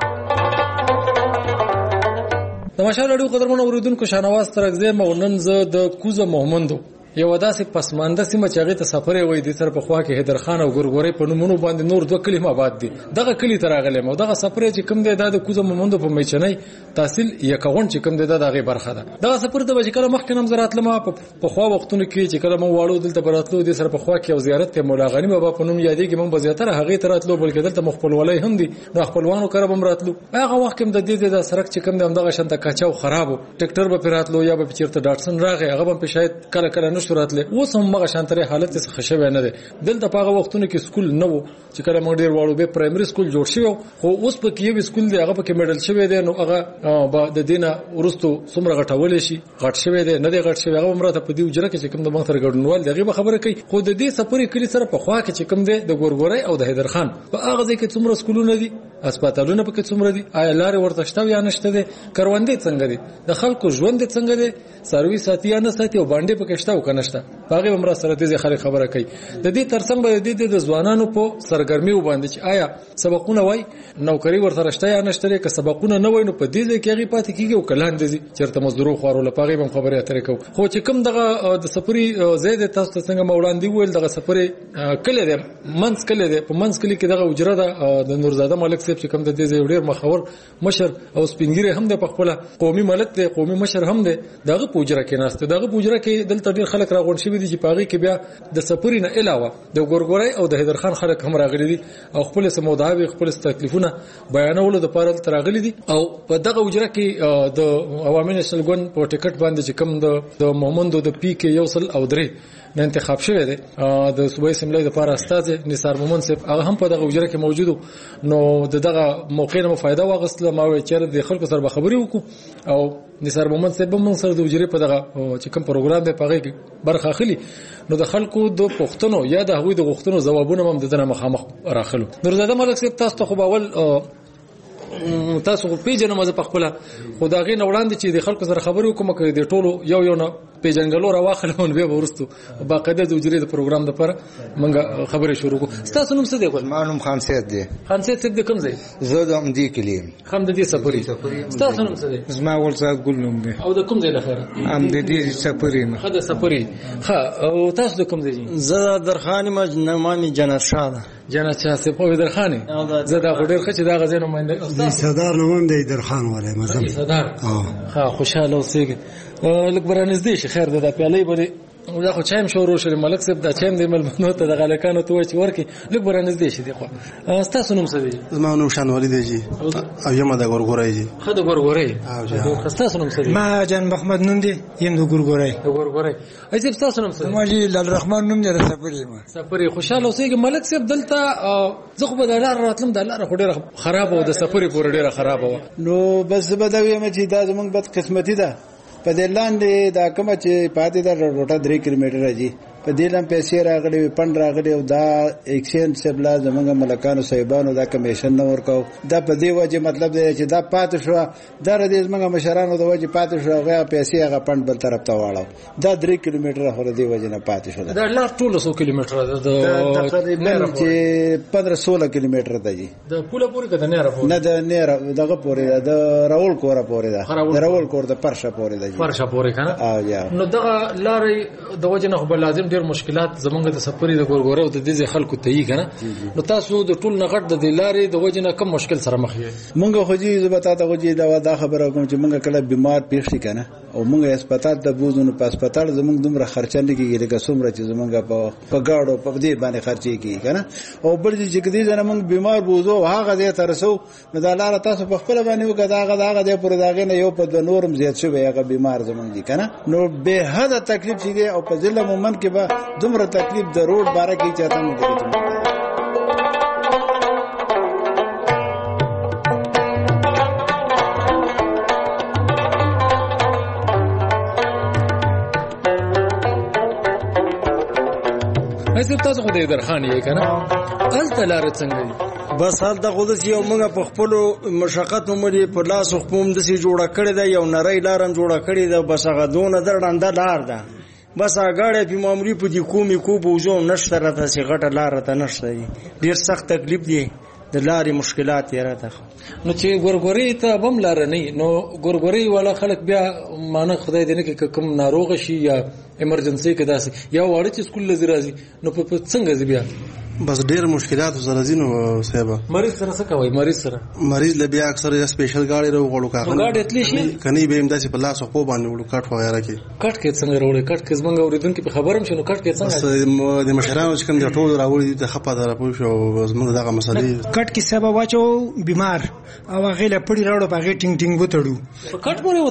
د مشال اړو قدرمنو اوریدونکو شانواز ترغځای مونن ز د کوزه محمدو یو داسې پسمانده سیمه چې هغه ته سفر وي د تر په خوا کې حیدر خان او ګورګوري په نومونو باندې نور دوه کلمه آباد دي. دغه کلی تراغله مو دغه سفر چې کوم دی د کوزه محمد په میچنۍ تحصیل یکون چې کوم دی دغه برخه ده. دغه سفر د بچکره مخکې نم زراعت لمه په خوا وختونو کې چې کله مو واړو دلته براتلو د سر په خوا کې او زیارت ته مولا غنی بابا په نوم یادېږي مونږ بزیاتره هغه تراتلو بلکې دلته مخبل ولای هم دي نو خپلوانو کړه بم راتلو. هغه وخت کې د دې د سرک چې کوم دی دغه شنت کاچاو خرابو ټریکټر به پیراتلو یا به چیرته ډاټسن راغی هغه به شاید کله کله نشو راتله. اوس هم مغه شانتره حالت څخه خشبه نه ده. دلته پاغه وختونه کې سکول نه وو چې کله موږ ډیر واړو به پرایمري سکول جوړ شو خو اوس په کې یو سکول دی هغه په کې میډل شوی دی نو هغه د دینه ورستو څومره غټول شي غټ شوی دی نه دی غټ شوی هغه مرته په دې وجره کې چې کوم د مخ تر ګډونوال دغه خبره کوي خو د دې سفرې کلی سره په خوا کې چې کوم دی د ګورګوري او د حیدر خان په هغه ځای کې څومره سکولونه دي هسپتالونه پکې څومره دي آیا لارې ورته شته یا نشته دي کروندې څنګه دي د خلکو ژوند څنګه دي سرویس ساتي نه ساتي او باندې پکې شته او کنهشته هغه عمر سره دې خبره کوي. د دې ترڅنګ به د ځوانانو په سرګرمي وباندې چې آیا سبقونه وای نوکری ورته رشته یا نشته که سبقونه نه وای نو په دې ځای کې هغه پاتې کیږي او کلان دي چیرته مزدورو خورو لپاره هم خبره اترې کو. خو چې کوم دغه د سفري زید تاسو څنګه مولاندي ویل دغه سفري کله ده منځ کله ده په منځ کلی کې دغه اجره ده د نورزاده ملک صاحب چې کوم د دې ډېر مخور مشر او سپینګری هم د خپل قومي ملک دی قومي مشر هم دی دغه پوجره کې ناشته دغه پوجره کې دلته ډېر خلک راغون شوی دي چې پاغي کې بیا د سفري نه علاوه د ګورګوري او د حیدر خان خلک هم راغلي دي او خپل سموداوي خپل تکلیفونه بیانولو د پاره تراغلي دي او په دغه اجره کې د عوامي نشل ګون په ټیکټ باندې چې کوم د مومندو د پی کې یوصل او درې نه انتخاب شوی دی د صوبې سملې لپاره استاد نثار مومن صاحب هغه هم په دغه اجره کې موجود نو دغه موقع نه فائدہ واغستله ما وی چیرې د خلکو سره خبري وکړو او نثار مومن صاحب هم سره د اجره په دغه چې کوم پروګرام دی پغې برخه اخلي نو د خلکو د پښتنو یا د هغوی د غوښتنو ځوابونه هم دنه مخامخ راخلو. نورزاده ملک صاحب تاسو خو باول تاسو په پیژنه مزه په خپل خدایغه نه وړاندې چې د خلکو سره خبرې وکم کوي د ټولو یو نه په جنګلو راواخلون به ورستو باقاعده د اجرې د پروګرام لپاره موږ خبرې شروع کوو. تاسو نوم څه دی؟ معلوم خان سید دی. خان سید څه د کوم ځای؟ زه د امدی کلیم خام د دې سفري. تاسو نوم څه دی؟ زما ول څه ګل نوم دی. او د کوم ځای د خیره؟ ام د دې سفري نه. خد سفري. او تاسو د کوم ځای؟ زه درخاني مجنماني جنت شاه. جنت شاه څه په درخاني؟ زه دا غوډر خچ دا غزې نوماینده صدر نوم دی درخان والے مزم. صدر. خوشاله اوسئ. لکه برانځ شي خیر ده پیالې بری دا خو چایم شروع شول ملک صاحب دا چایم د ملمنو ته د غلکانو ته وچ ورکی لکه برانځ شي دی خو تاسو نوم څه دی؟ زما نوم شانوالي دی جی او یم د ګورګورای جی. خد ګورګورای. او تاسو نوم څه دی؟ ما جان محمد نوم دی یم د ګورګورای. ګورګورای. ایسه تاسو نوم څه دی؟ ما جی الرحمن نوم دی سفری. ما سفری خوشاله اوسئ. ملک صاحب دلته زه خو به د لار راتلم د لار خو ډیره خراب او د سفری پور ډیره خراب و. نو بس بدوي مې چې دا زمونږ بد قسمتي ده په دې لاندې دا کوم چې پاتې دا روټه 3 کیلومتر راځي په دې لم پیسې راغلي پند راغلي او دا ایکسچینج سبلا زمونږ ملکانو صاحبانو دا کمیشن نه ورکاو دا په دې وجه مطلب دی چې دا پاتې شو دا د زمونږ مشرانو د وجه پاتې شو هغه پیسې هغه پند بل طرف ته واړو دا 3 کیلومتر خو د دې وجه نه پاتې شو. دا لار ټول 100 کیلومتر ده تقریبا چې 15-16 کیلومتر ده جی. د پوله پورې کده نه راپور نه د نه دغه پورې د راول کوره پورې ده د راول کور د پرشه پورې ده پرشه پورې کنه. نو دغه لارې د وجه نه خو لازم ډیر مشکلات زمونږ د سفرې د ګورګورو د دې خلکو ته یې کنه. نو تاسو د ټول نغټ د لارې د وجه نه کوم مشکل سره مخ یې؟ مونږ خو جی زبتا ته جی دا خبره کوم چې مونږ کله بیمار پیښ شي کنه او مونږ هسپتال ته بوزو په هسپتال زمونږ دومره خرچه نه کیږي لکه څومره چې زمونږ په گاډو په دې باندې خرچي کیږي کنه. او بل چې کدي ځنه مونږ بیمار بوزو هغه دې ترسو نو دا لار تاسو په خپل باندې وکړه هغه دې پر داغه نه یو په نورم زیات شو هغه بیمار زمونږ دي کنه. نو به حد تکلیف شي دي او په ضلع مومن کې به دومره تکلیف د روډ باره کې چاته نه کوي. ایسه تاسو خو د درخان یې کنه الته لار څنګه دی؟ بس حال د خودس یو موږ په خپل مشقت عمرې په لاس خپوم د سي جوړه کړی دا یو نری لارم جوړه کړی دا بس هغه دونه درنده لار ده بس هغه په معمولی په دې کومي کو بوزو نشته راته سي غټه لار ته نشته ډیر سخت تکلیف دی د لارې مشکلات یې راته. نو چې ګورګوري ته بم لار نه نو ګورګوري والا خلک بیا مانه خدای دې نه کې کوم ناروغ شي یا ایمرجنسي کې داسې یا وړي چې سکول لزی راځي نو په څنګه بیا بس ډیر مشکلات سره زینو صاحب. مریض سره څه کوي؟ مریض له بیا اکثر یا سپیشل گاډي وروړو کاغه گاډي اتلی شي کني به امداسي په لاس خو باندې وړو کټ وغیرہ کې کټ کې څنګه وروړي کټ کې زمونږ اوریدونکو په خبرم شنو کټ کې څنګه د مشرانو چې کوم د ټول راوړي د خپه دره پوه شو زمونږ دغه مسلې کټ کې سبب واچو بیمار او هغه له پړی راوړو په هغه ټینګ ټینګ وتړو کټ پورې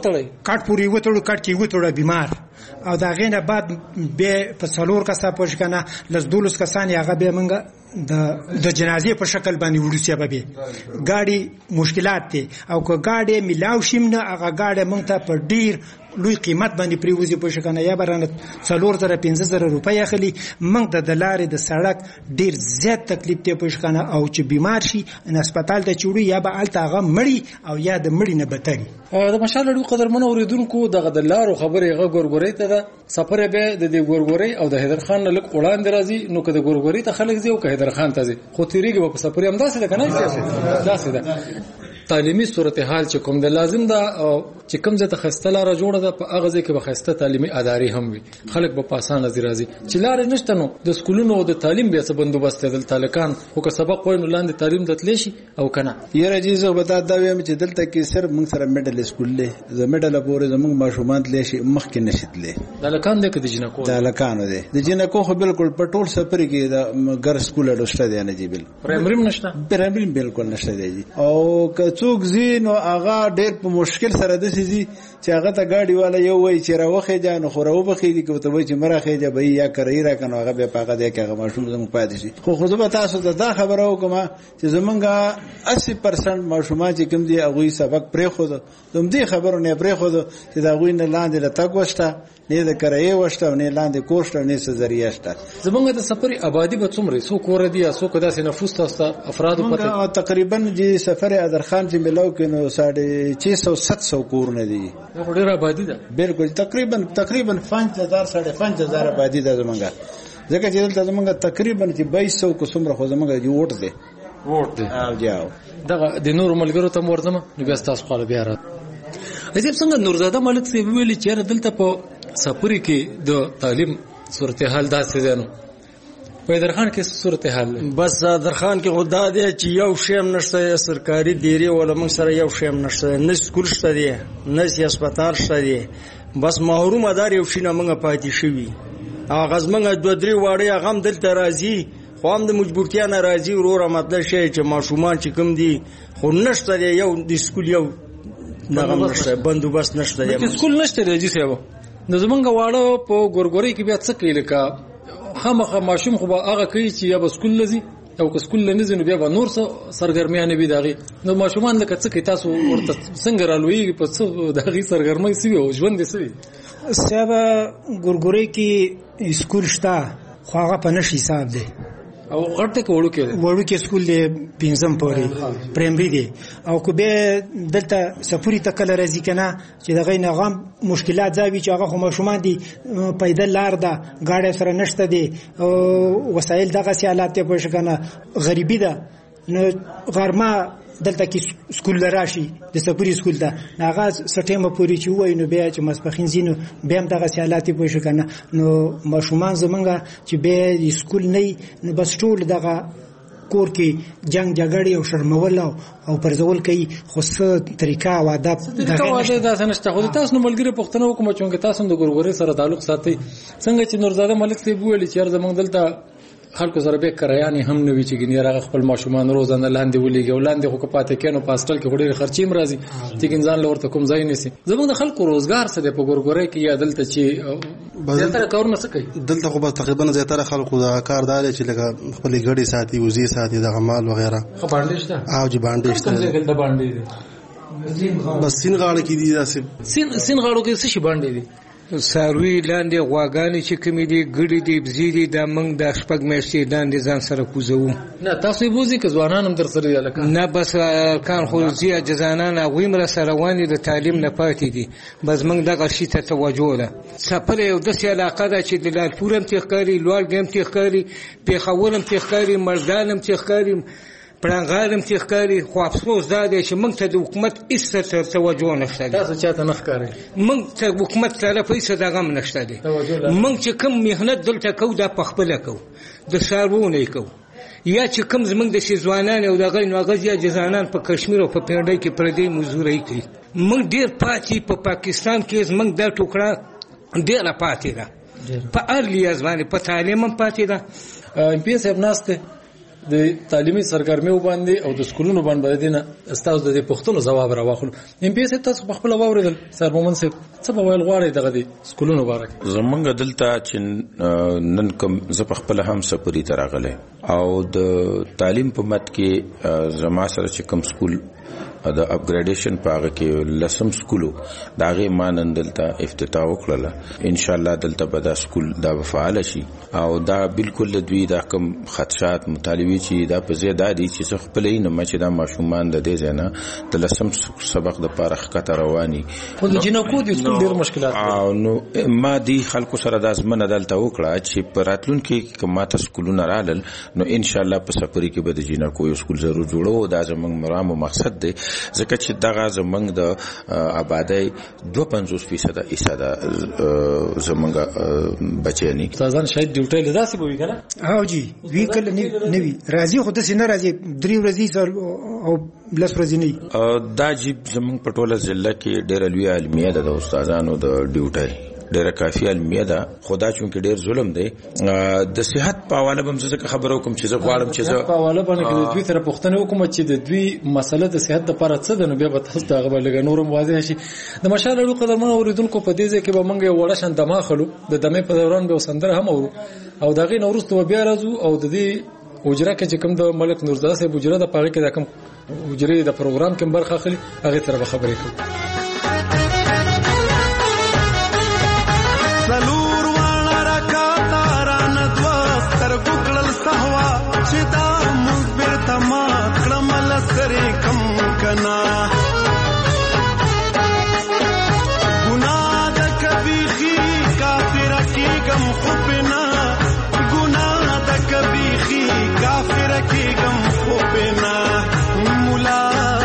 وتړو کټ کې وتړو بیمار او دا غینه بعد به په څلور کسه پوښ کنه لز دولس کسان هغه به منګه د جنازې په شکل باندې وړوسیا به ګاډي مشکلات دي او که ګاډي ملاو شیم نه هغه ګاډي مونږ ته په ډیر لوی قیمت باندې پریوزي په شکنه یا برانه 4000-5000 روپۍ اخلي مونږ د لارې د سړک ډیر زیات تکلیف ته په شکنه او چې بیمار شي ان هسپتال ته چوړي یا به الته هغه مړی او یا د مړی نه بتري. د مشالړو قدرمن اوریدونکو دغه د لارو خبرې هغه ګورګوري ته ده سفر به د دې ګورګوري او د حیدر خان لک وړاندې راځي نو که د ګورګوري ته خلک زیو که حیدر خان ته زی خو تیریږي په سفر هم داسې ده کنه داسې ده. تعلیمي صورتحال چې کوم د لازم ده چې کوم ځای ته خسته لار جوړه ده په هغه ځای کې به خسته تعلیمي ادارې هم وي خلک به پاسان راځي چې لار نشته نو د سکولونو او د تعلیم بیا څه بندوبست دل تالکان خو که سبق وای نو لاندې تعلیم دتلی شي او کنه یره جی زه بتا دا ویم چې دلته کې صرف موږ سره میډل سکول له زه میډل پورې زموږ ماشومان تللی شي مخکې نشیدلې دالکان دې کې د جنکو دالکانو دې د جنکو خو بالکل په ټول سفر کې د ګر سکول اډوسته دی نه جی بل پرایمري نشته پرایمري بالکل نشته دی او که څوک زین او هغه ډېر په مشکل سره د سيزي چې هغه ته گاډي والا یو وای چې راوخه جان خو راو بخېدي کوته وای چې مرخه جا به یا کوي را کنه هغه به پاګه دی هغه ماشوم زموږ پاتې شي خو زه به تاسو ته دا خبره وکم چې زمونږه 80% ماشومان چې کوم دي هغه سبق پرې خو دوم دې خبرو نه پرې خو چې دا غوي نه لاندې له تک وشته نه د کرایې وشته نه لاندې کوشته نه سزریه شته. زمونږ د سفر آبادی به څومره سو کور دي یا سو کدا سي نفوس تاسو افراد پته تقریبا چې سفر ادرخان چې ملو کې نو 650-700 کور کور نه دي ډېر آبادي ده بالکل تقریبا 5000 آبادي ده زمونږه ځکه چې دلته زمونږه تقریبا 2200 کو څومره خو زمونږه دی ووټ دی او جاو دغه د نور ملګرو ته ورځم نو بیا تاسو خپل بیا را عجیب څنګه نورزاده ملک سی ویلي چې دلته په سپوري کې د تعلیم صورتحال داسې ده نو په درخان کې صورتحال بس درخان کې خدا دې چې یو شیم نشته سرکاري دیری ولا موږ سره یو شیم نشته نه سکول شته دی نه هسپتال شته دی بس محروم دار یو شینه موږ پاتې شوی هغه زمونږ دوه درې واړې هغه هم دلته راځي خو هم د مجبورتیا نه راځي وروره مطلب شی چې ماشومان چې کوم دي خو نشته دی یو د سکول یو نغم نشته بندوبست نشته دی سکول نشته دی چې سبا د زمونږ واړه په ګورګوري کې بیا څه کوي لکه خامخا ماشوم خو هغه کوي چې یا به سکول لذي او که سکول نه زنه بیا به نور سرګرمیانه بي داغي نو ماشومان لکه څه کوي تاسو ورته څنګه رالوي په څه داغي سرګرمي سوي او ژوند دي سوي سبا ګورګوري کې سکول شته خو هغه په نشي حساب دی او غړته کې وړو کې سکول دی پنځم پورې پرایمري دی او کو به دلته سفوري تکل راځي کنه چې دغه نغم مشکلات ځاوي چې هغه خو ماشومان دي پیدل لار ده گاډي سره نشته دي وسایل دغه سیالات ته پوښ کنه غریبي ده نو غرمه دلته کې سکول راشي د سفوري سکول ده هغه سټیمه پوری چې وای نو بیا چې مسپخین زینو بیا هم دغه سیالات پوښ کنه نو ماشومان زمونږه چې به سکول نه نو بس ټول دغه کور کې جنگ جګړې او شرمول او پرځول کوي خو څه طریقه او آداب دغه نشته خو تاسو نو ملګری پښتنه وکم چې تاسو د ګورګوري سره تعلق ساتي څنګه چې نورزاده ملک سی ویل چې زمونږ دلته خلکو سره به کرایانی هم نوي چې ګنې راغ خپل ماشومان روزانه لاندې ولېږي ولاندې خو پاتې کینو پاستل کې وړي خرچې مرزي چې ګنځان لورته کوم ځای نسی زموږ د خلکو روزګار څه په ګورګوري کې یا دلته چې زیاتره کارونه څه کوي دلته خو تقریبا زیاتره خلکو دا کاردار چې لکه خپل غړي ساتي وزي ساتي د غمال وغیرہ خو باندې شته او جی باندې شته څنګه باندې بس سین غاړه کې دي داسې سین غاړو کې څه شي باندې دي ساروی لاندې غواګانې چې کومې دي ګړې دي بزې دي دا موږ د شپږ میاشتې لاندې ځان سره کوزوو نه تاسو یې بوزي که ځوانان هم در سره دي هلکه نه بس کان خو ځي عاجزانان هغوی هم راسره روان دي د تعلیم نه پاتې دي بس موږ دغه شي ته توجه ده څپله یو داسې علاقه ده چې د لالپور هم ترې ښکاري لوړګي هم ترې ښکاري پېښور هم ترې ښکاري مردان هم ترې ښکاري پړانګان هم ترې ښکاري خو افسوس دا دی چې موږ ته د حکومت هېڅ توجه نشته دی تاسو چاته نه ښکارئ موږ ته حکومت طرف هېڅ دغه هم نشته دی موږ چې کوم محنت دلته کوو دا پخپله کوو د څاروو نه یې کوو یا چې کوم زموږ داسې ځوانان او دغه نو هغه یا جزانان په کشمیر او په پنډۍ کې پردۍ مزدورۍ کوي موږ ډېر پاتې په پاکستان کې زموږ دا ټوکړه ډېره پاتې ده په هر لیاز باندې په تعلیم هم پاتې ده ایم پی صاحب ناست د تعلیمي سرګرمیو باندې او د سکولونو باندې دینه استاد د پښتنو جواب راوخلو ایم پی صاحب تاسو خپل واوریدل سر مومن صاحب څه په ویل غواړي دغه د سکولونو بارک زمونږ دلته چې نن کوم ز خپل هم سپری تراغله او د تعلیم په مت کې زما سره چې کوم سکول د اپګریډیشن پاغه کې لسم سکولو داغه مانن دلته افتتاح وکړه ان شاء الله دلته به دا سکول دا فعال شي او دا بالکل دوی دا کوم خدشات مطالبه چې دا په زیاده دي چې خپلې نه مچ دا ماشومان د دې ځنه د لسم سبق د پاره خطر رواني خو د جنکو د سکول ډیر مشکلات او نو ما دي خلکو سره د ازمنه دلته وکړه چې په راتلون کې کماته سکولونه رالل نو ان شاء الله په سفرې کې به د جنکو یو سکول ضرور جوړو دا زموږ مرام او مقصد دی ځکه چې دغه زمونږ د آبادی 52% حصہ ده زمونږ بچیانی استادان شاید ډیوټي لدا سي بوي کنه ها جی وی کله نه وی راځي خو د سینه راځي درې ورځې او بلس ورځې نه دا جیب زمونږ پټوله ضلع کې ډېر لوی علمیه ده د استادانو د ډیوټي ډېر کافي علمیه ده خدا چونکه ډېر ظلم دی د صحت په حواله به زه خبرو کوم چې زه غواړم چې زه په حواله باندې د دوی سره پوښتنه وکم چې د دوی مسله د صحت لپاره څه ده نو بیا به تاسو ته غوړل نورم واضح شي د مشال له قدرمن اوریدونکو په دې ځای کې به مونږ یو وړه شان دماغ خلو د دمه په دوران به سندره هم او دغه نورستو بیا راځو او د دې وجره کې چې کوم د ملک نورزاده صاحب وجره د پاره کې د کوم وجره د پروګرام کې برخه اخلي هغه سره خبرې کوو سلور وانا رکاتا راند وستر گکلل سهوا چدا مزبر تما کلمل سری کم کنا کم خوبنا گناہ د کبیخی کافر کی کم خوبنا مولا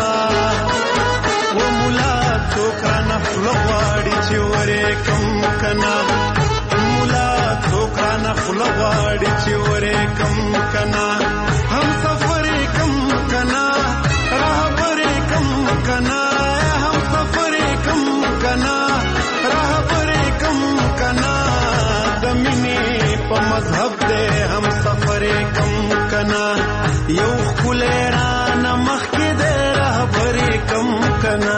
و مولا تو کرا نفل غواړي چې ورې کم کنا مولا تو کرا نفل غواړي چې ورې کم کنا هم سفر کم کنا رهبر کم کنا هم سفر کم کنا رهبر کم کنا د مینې په مذهب دې هم سفر کم کنا یو خلران مخکې دې رهبر کم کنا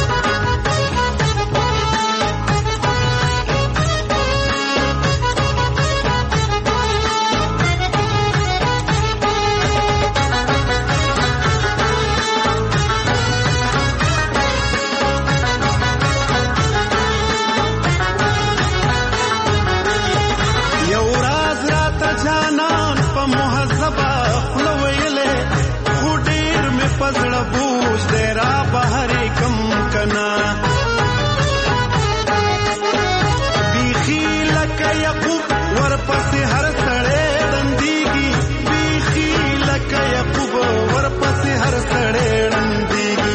پزړه بوج دې را بهر کم کنا بیخی لکه یعقوب ورپسې هر سړی ډندېږي بیخی لکه یعقوب ورپسې هر سړی ډندېږي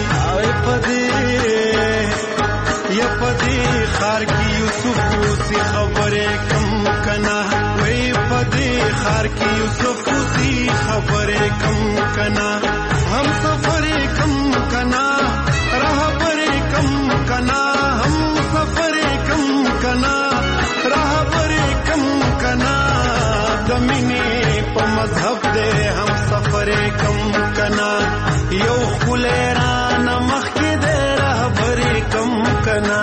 پدې خار کې یوسف اوسې خبرې کم کنا وای پدې خار کې یوسف اوسې خبرې کم کنا हम सफर कम कना रहबर कम कना हम सफर कम कना रहबर कम कना दमिने प मذहब दे हम सफर कम कना यो खुलेरान मखके दे रहबर कम कना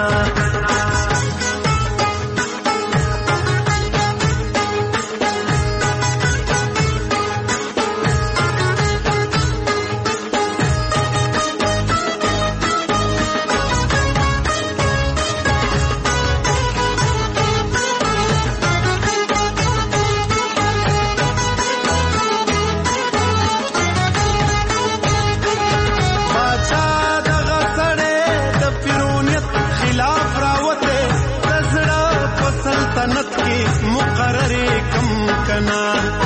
مقرر کم کنا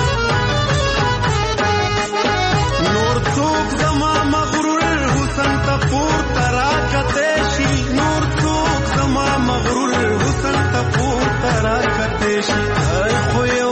نور څوک زما مغرور حسن ته پورته راکته شي نور څوک زما مغرور حسن ته پورته راکته شي خو یو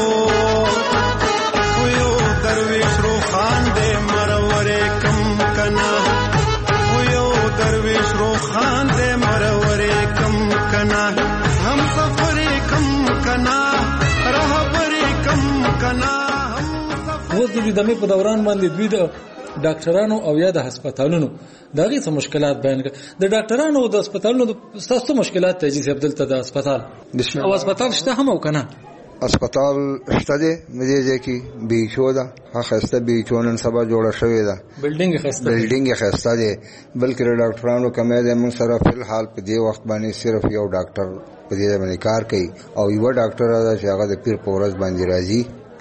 درویش روخان دې مرور کم کنا خو یو درویش روخان دې مرور کم کنا हम सफर कम कना रहबर कम कना اوس د دمه په دوران باندې دوی د ډاکټرانو او یا د هسپتالونو دغه څه مشکلات بیان کړ د ډاکټرانو او د هسپتالونو تاسو څه مشکلات ته چې عبدالته د هسپتال او هسپتال شته هم او کنه अस्पताल شته دی مې ځکه بیچو دا خاصه بیچونن سبا جوړه شوې ده بلډینګ خاصه دی بلکې ډاکټرانو کمه ده موږ سره په حال په دې وخت باندې صرف یو ډاکټر په دې باندې کار کوي او یو ډاکټر دا چې هغه د پیر پورز باندې راځي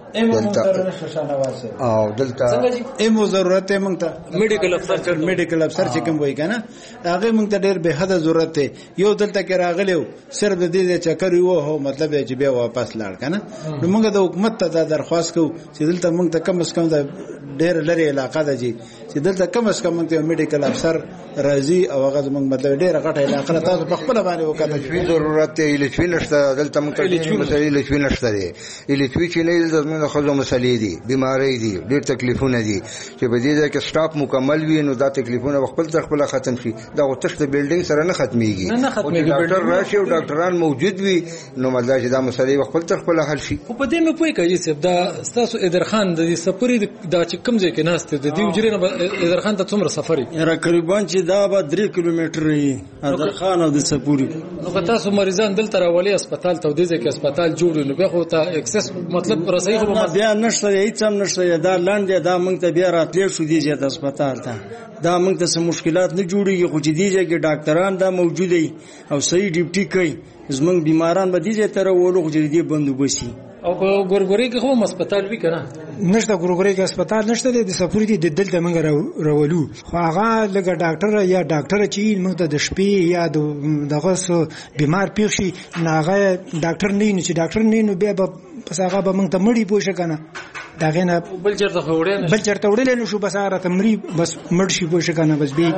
او دلته ایمو ضرورت ہے مونږ ته میډیکل افسر چې کوم وای کنه هغه مونږ ته ډېر به حد ضرورت ہے یو دلته کې راغلیو صرف د دې چکر یو هو مطلب چې بیا واپس لاړ کنه نو مونږ د حکومت ته درخواست کوو چې دلته مونږ ته کم از کم د ډېر لري علاقه ده چې دلته کم از کم مونږ ته میډیکل افسر راځي او هغه مونږ مطلب ډېر غټه علاقه تاسو په خپل باندې وکړه چې ضرورت یې لچوي نشته دلته مونږ ته مسلې لچوي نشته دی لچوي چې نه د خزو مسلې دي بیماری دي ډېر تکلیفونه دي چې په دې ځای کې سټاف مکمل وي نو دا تکلیفونه خپل ختم شي دا غوښتل د بلډینګ سره نه ختميږي ډاکټر راشي او ډاکټران موجود وي نو مطلب چې دا مسلې خپل حل شي په دې مې پوي کوي چې دا تاسو ادرخان د سفرې دا چې کوم ځای کې ناشته د دې وجري نه ادرخان ته څومره سفرې را تقریبا چې دا به 3 کیلومتر وي ادرخان او د سپوري نو تاسو مریضان دلته راولي هسپتال ته د دې کې هسپتال جوړ نو به خو ته اکسس مطلب رسۍ خو بیا نشته هیڅ هم نشته دا لاندې دا موږ ته بیا راتلې شو دي چې د هسپتال ته دا موږ ته سم مشکلات نه جوړیږي خو چې دي چې ډاکټران دا موجود دي او صحیح ډیوټي کوي زمونږ بیماران به دي چې تر ولو خو دې بندوبسي او په ګورګوري کې خو هسپتال وی کنه نشته ګورګوري کې هسپتال نشته د سفر دي د دلته موږ راولو خو هغه لګ ډاکټر یا ډاکټر چې موږ ته د شپې یا دغه بیمار پیښ شي ناغه ډاکټر نه چې ډاکټر نه نو بیا پس هغه به موږ ته مړی پوښ کنه دا غنه بل چرته وړل نو شو بس هغه ته مړی بس مړ شي پوښ کنه بس به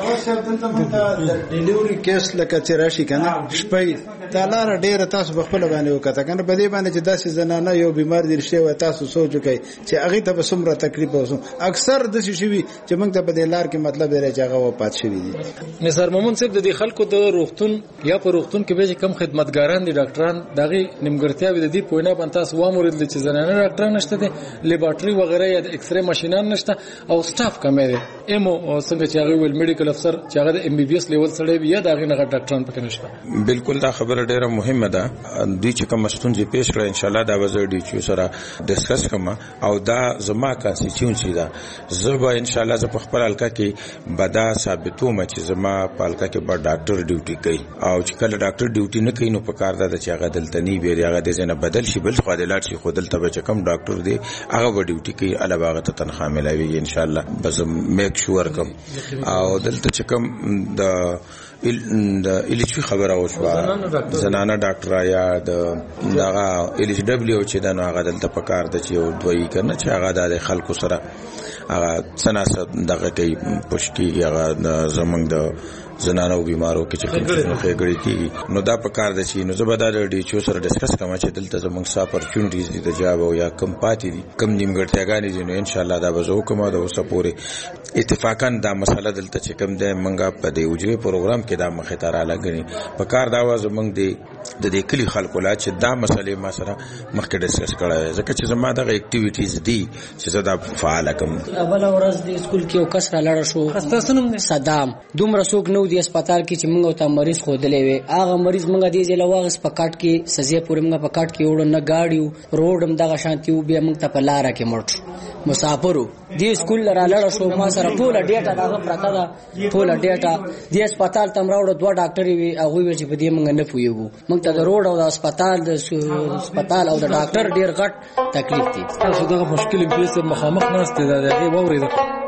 ډیلیوري کیس لکه چې راشي کنه شپې تلار ډیر تاسو خپل باندې وکړه کنه په دې باندې چې داسې زنانه یو بیمار دي شي و تاسو سوچ وکړئ چې هغه ته به څومره تکلیف وسو اکثر د شي وي چې موږ ته په دې لار کې مطلب دی چې هغه وپات شي دي نثار مومن صاحب د خلکو د روغتون یا په روغتون کې به کم خدمتګاران دي ډاکټران دغه نیمګړتیا وي د دې پوینه باندې تاسو وامرل چې زنانه ډاکټر نشته دي لیبارټري وغیرہ یا د ایکس رے ماشينان نشته او سټاف کم دی ایمو څنګه چې هغه ویل میډیکل افسر چې هغه د ام بي بي اس لیول سره وي یا دغه نه ډاکټران پکې نشته بالکل دا خبره ډیره مهمه ده دوی چې کوم ستونزې پیښ کړي ان شاء الله دا وزر دي چې سره ډسکس کوم او دا زما کانسټیټیونسي ده زبا ان شاء الله ز په خپل حلقه کې بدا ثابتوم چې زما په حلقه کې به ډاکټر ډیوټي کوي او چې کله ډاکټر ډیوټي نه کوي نو په کار ده چې هغه دلته نه وي هغه د ځنه بدل شي بل خو دلات شي خو دلته به کم ډاکټر دی هغه به ډیوټي کوي علاوه ته تنخواه ملوي ان شاء الله بس میک شور کوم او دلته چې کوم د الیچوي خبره وشوه زنانه ډاکټر یا د دغه الیچ دبليو چې دا هغه دلته په کار د چې دوی کنه چې هغه د خلکو سره هغه سناسه دغه کوي پښکی هغه زمنګ د زنانو بیمارو کې چې خېګړی کیږي نو دا په کار د چې نو زبردار ډي چې سره ډسکس کوم چې دلته زمنګ اپورچونټیز دي د جاب او یا کم پاتې دي کم نیمګړتیاګانې دي نو ان شاء الله دا به زه کوم دا اوسه پورې اتفاقا دا مسله دلته چې کم ده منګه په دې وجوه پروګرام کې دا مخه تر لګني په کار دا و زمنګ دی د دې کلی خلکو لا چې دا مسلې ما سره مخکې ډسکس کړه ځکه چې زما د اکټیویټیز دي چې زه دا فعال کوم اول ورځ د سکول کې یو کس را لاړ شو صدام دومره څوک نو دی هسپتال کې چې موږ ته مریض خو دلې وي هغه مریض موږ دی ځله واغس په کاټ کې سزې پورې موږ په کاټ کې وړو نه گاډیو روډم دغه شانتیو بیا موږ ته په لار کې مړ مسافرو دی سکول را لاړ شو ما سره ټول ډیټا دغه پرته ده ټول ډیټا دی هسپتال تم راوړو دوه ډاکټر وي هغه وی چې په دې موږ نه پویو موږ ته د روډ او د هسپتال او د ډاکټر ډیر غټ تکلیف دي تاسو دغه مشکل په سر مخامخ نه ستې ده دی ووري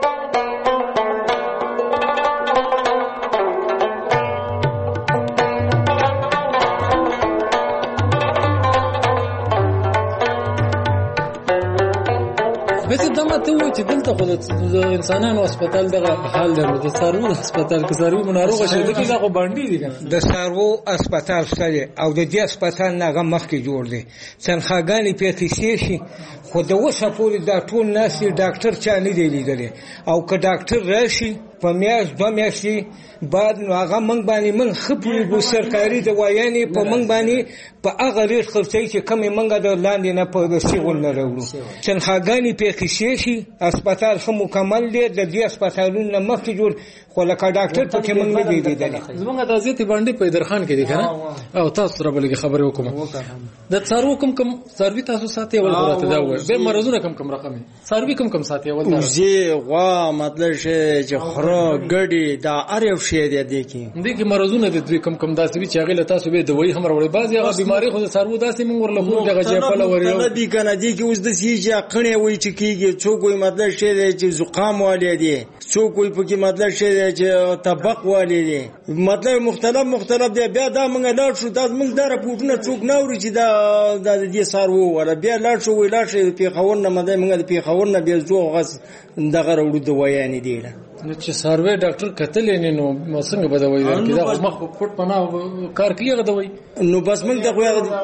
چې دلته خو د انسانانو هسپتال دغه حال درلود د سارو هسپتال کې سارو ناروغ شي دغه خو باندې دي کنه د سارو هسپتال سره او د دې هسپتال نه مخ کې جوړ دي څنګهګانی په کیسې شي خو د وسه پوری د ټول ناس ډاکټر چا نه دی لیدل او که ډاکټر راشي په میاش دوه میاشتې بعد هغه موږ باندې موږ خپل بو سرکاري دوايانې په موږ باندې په هغه ریټ خرڅي چې کم موږ د لاندې نه په سیغول نه راوړو څنګهګانی په کیسې شي هسپتال هم مکمل دی د دې هسپتالونو مخکې جوړ خو لکه ډاکټر ته کې موږ نه دی لیدل زموږ د ازیت باندې په درخان کې دي کنه او تاسو سره بلګي خبرې وکم د څارو کم سروي تاسو ساتي اول راته دا وای به مرزونه کم رقم سروي کم ساتي اول زی غوا مطلب چې خره ګډي دا اړیو شي دی کې مرزونه د دوی کم داسې چې هغه تاسو به دوی هم وروړي بعضي هغه بیماری خو سارو داسې موږ ورله خو دغه جپل وریو نه دی کنه دی کې اوس د سیجه قنه وای چې کیږي څوک وای مطلب شي چې زکام والي دي څوک وای په کې مطلب شي چې طبق والي دي مطلب مختلف دی بیا دا موږ لاړ شو دا موږ دا راپورټونه څوک ناوري چې دا د دې سارو ولا بیا لاړ شو ویلا شي په خورنه مده موږ په خورنه بیا زو غس دغه وړو دوایانې دی نو چې سروي ډاکټر کتل نه نو څنګه بدوي درکې دا مخ پټ پناه کار کیږي دوی نو بس موږ دغه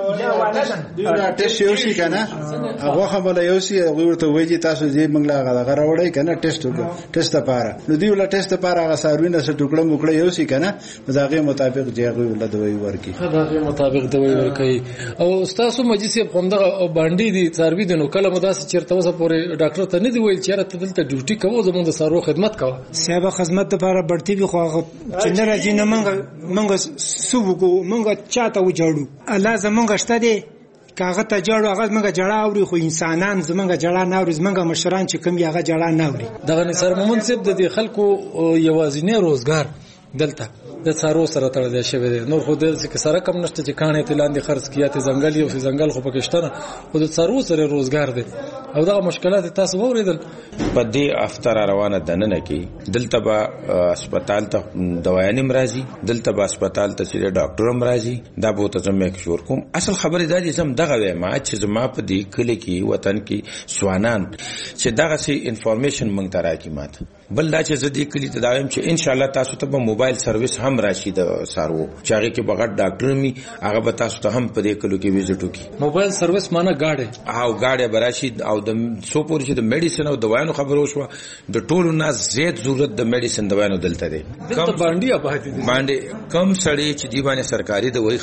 دا ټیسټ یو شي کنه هغه خبره یو شي ورته وایي تاسو دې موږ لا هغه راوړی کنه ټیسټ لپاره نو دی ول ټیسټ لپاره هغه سروي نه څه ټوکړه موکړه یو شي کنه دغه مطابق دی هغه ول دوی ورکی دغه مطابق دوی ورکی او تاسو مجلس په همدغه باندې دي سروي د نو کله مداسه چیرته وسه پورې ډاکټر ته نه دی ویل چیرته دلته ډیوټي کوو زموږ د سارو خدمت کوو سیابه خدمت لپاره بړتي به خو چې نه راځي نه منګه سوبو منګه چاته وجاړو الله زمونږ شته دي کاغه ته جوړ هغه منګه جړه اوري خو انسانان زمونږ جړه نه اوري زمونږ مشران چې کوم یغه جړه نه اوري دغه نثار مومن صاحب د خلکو یوازینی روزګار دلته د څارو سره تړل شوی دی. نور خو د سره کم نشته چې کانې ته لاندې خرڅ کیاته ځنګل یو ځنګل خو پکې شته نه، خو د څارو سره روزګار دی او دغه مشکلات تاسو ووریدل. په دې افتر روانه دننه کې دلته به هسپتال ته دوايانې مرাজি، دلته به هسپتال ته چې ډاکټر مرাজি، دا به ته زم یک شور کوم. اصل خبره دا چې زم دغه وایم چې زما په دې کلی کې وطن کې سوانان چې دغه سي انفارمیشن مونږ ته راکې ماته. بل دا چې زه دې کلی ته دا وایم چې ان شاء الله تاسو ته به موبایل سرویس هم راشي د سارو چې هغه کې بغیر ډاکټر می هغه به تاسو ته هم په دې کلو کې وزټ وکړي. موبایل سرویس معنی گاډي او گاډي براشي او د سو پورې چې د میډیسن او دوايانو خبرو شو د ټولو ناس زیات ضرورت د میډیسن دوايانو دلته دي. کم باندې آبادی دي، باندې کم سړی چې دی باندې سرکاري دوايي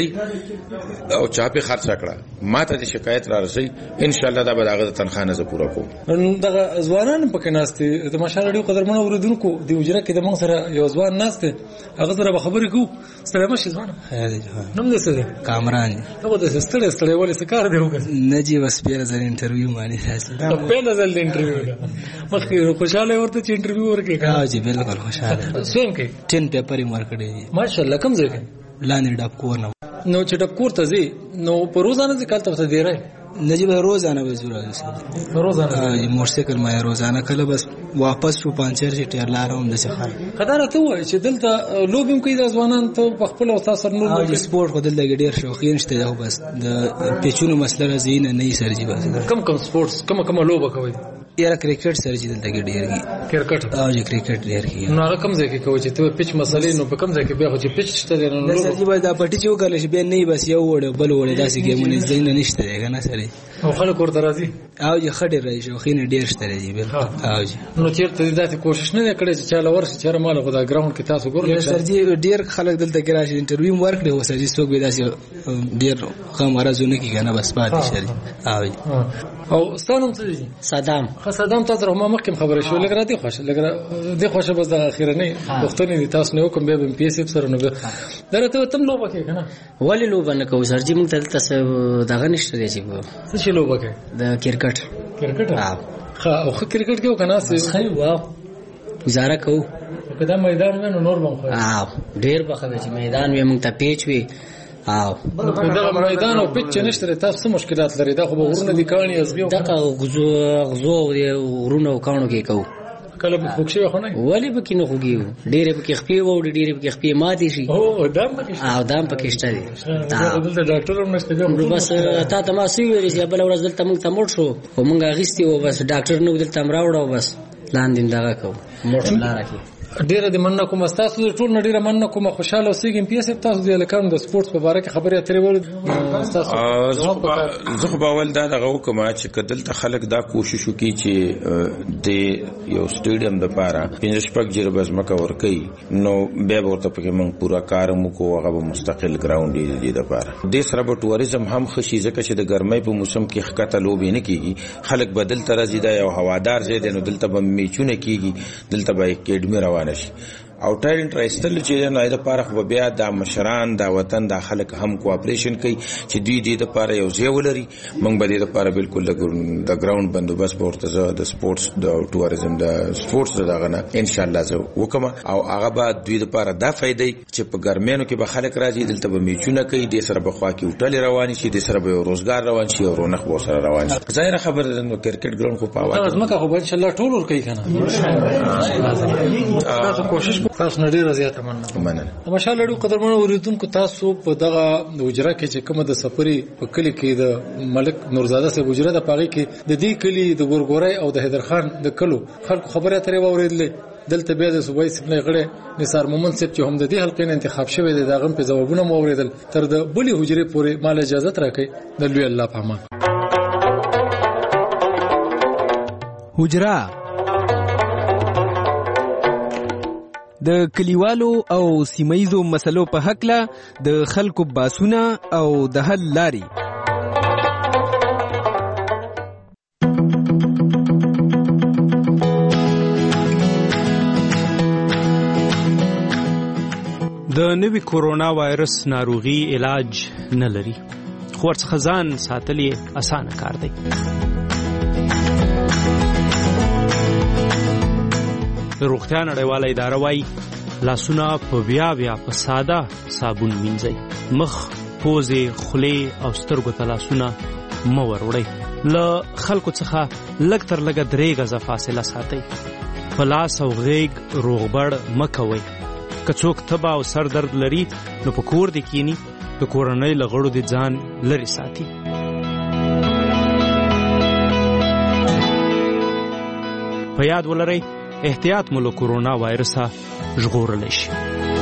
خرڅي او چا په خرڅ کړه ماته د شکایت را رسي. ان شاء الله دا به دغه تنخواه نه پوره کوم. دغه ځوانان په کې ناشته د مشال ډیو قدرمن اوریدونکو دی وجره کې د موږ سره یو ځوان ناشته هغه سره خبرې کو. سلام شي ځوان نوم دې څه کامران ته د ستړي ولې څه کار دی وکړ نجی بس پیره ځل انټرویو باندې تاسو ته پیله ځل انټرویو مخکې خوشاله ورته چې انټرویو ورکې ها جی بالکل خوشاله سیم کې 10 پیپر یې ورکړي ماشاءالله. کوم ځای لاندې ډاپ کور نو چې ډاپ کور ته ځي نو په روزانه ځکه ته دی راي نجیب روزانه به زوره روزانه موټرسایکل ما روزانه کله بس واپس شو پانچر چې ټیر لارم د څخه خدای ته وای چې دلته لوبیم کوي د ځوانان ته په خپل او تاسو نور د سپورت خو دلته ډیر شوقین شته خو بس د پیچونو مسله زینه نه سرجی بس کم سپورتس کم لوبه کوي یاره کرکټ سرجی دلته ډیر کی کرکټ او چې کرکټ ډیر کی نو هغه کم ځای کې کوي چې ته پیچ مسلې نو په کم ځای کې بیا خو چې پیچ شته نو سرجی بس دا پټی چې وکړل شي به نه بس یو وړ بل وړ داسې گیمونه زینه نشته کنه سره او خلک ورته راځي او چې خډه راځي شوخینه ډیر شته راځي بل او نو چیرته داسې کوشش نه کړي چې چاله ورسې چیرې مال خدای ګراوند کې تاسو ګورئ سرجی ډیر خلک دلته کې راشي انټرویو ورکړي او سرجی څوک به داسې ډیر خمرزونه کې کنه بس پاتې شي. او ستانم څه دي صدام صدام تاسو ما مخکې خبره شو لګرا دي خوښ لګرا دي خوښ بس د اخیره نه وختونه دي تاسو نه کوم به پی اس اف سره نه درته تم لوبه کې کنه ولی لوبه نه کوو سرجی موږ ته تاسو دغه نشته دی چې څه لوبه کې د کرکټ او کرکټ کې کنه څه واو گزاره کوو کدا میدان مې نور بم ډیر بخښه چې میدان مې موږ ته پیچ وي او دا میدان او پیچ نشته تاسو مشکلات لري دا خو ورونه دي کانی ازبیو دا غزو ورونه او کانو کې کوو کله به خوښي خو نه ولی به کې نه خوږیو ډېر به کې خپې وو ډېر به کې خپې ماتې شي او دام پکې او دام پکې شته دي دلته ډاکټر هم نشته نو بس تا ته ما سوي ویل چې بل ورځ دلته موږ ته موټ شو او موږ اغستې و بس ډاکټر نو دلته مراوړو بس لاندې دغه کو موټ لاره کې ډیره د مننه کوم تاسو ټول نډیره مننه کوم خوشاله اوسئ پی اس اف تاسو د لکان د سپورت په اړه کې خبرې اترې ول زه خو باول دا دغه کوم چې کدلته خلک دا کوشش وکړي چې د یو سټیډیم د پاره 15 جره بس مکه ور کوي نو به ورته پکې موږ پورا کار مو کو هغه مستقل ګراوند دی د پاره د سره په ټوریزم هم خشي ځکه چې د ګرمۍ په موسم کې حقیقت لوبې نه کیږي خلک بدل تر زیاده یو هوادار زیاده نو دلته به میچونه کیږي دلته به اکیډمي روانه شي او ټالنت راستل چې نه د پاره خو بیا د مشران د وطن د خلک هم کوآپریشن کوي چې دوی د پاره یو ځای ولري موږ به د پاره بالکل د ګراوند بندوبست ورته د سپورتس د ټوریزم د سپورتس دغه نه ان شاء الله زه وکم او هغه به دوی د پاره دا فائدې چې په ګرمینو کې به خلک راځي دلته به میچونه کوي د سره به خوا کې هوټل روان شي د سره به روزګار روان شي او رونق به سره روان شي ظاهر خبر د کرکټ ګراوند خو پاوه تاسو مکه خو ان شاء الله ټول ور کوي کنه تاسو کوشش تاسو نړۍ رضایت مننه ماشاء الله قدرمن اوریدونکو تاسو په دغه وجره کې چې کومه د سفري په کلی کې د ملک نورزاده سه وجره د پاغي کې د دې کلی د ګورګورای او د حیدرخان د کلو خلکو خبره اترې وریدلې دلته به د صوبای سپنه غړې نثار مومن صاحب چې هم د دې حلقې نه انتخاب شوی دی داغه په ځوابونه مو اوریدل تر د بلی حجره پورې مال اجازه راکړي د لوی الله په امان حجره د کلیوالو او سیمایزو مسلو په حق له د خلکو باسونه او د حل لاري د نوي کورونا وایرس ناروغي علاج نه لري خو ورڅخه ځان ساتل یې اسانه کار دی د روغتیا نړیواله اداره وايي لاسونه په بیا په ساده صابون مینځئ. مخ، پوزې، خولې او سترګو ته لاسونه مه وروړئ. له خلکو څخه لږ تر لږه 3 غزه فاصله ساتئ. په لاس او غیږ روغبړ مه کوئ. که څوک تبه او سر درد لري نو په کور دې کینی، د کورنۍ له غړو دې ځان لرې ساتي. په یاد ولرئ احتیاط مو له کورونا وایرسه ژغورلی شي.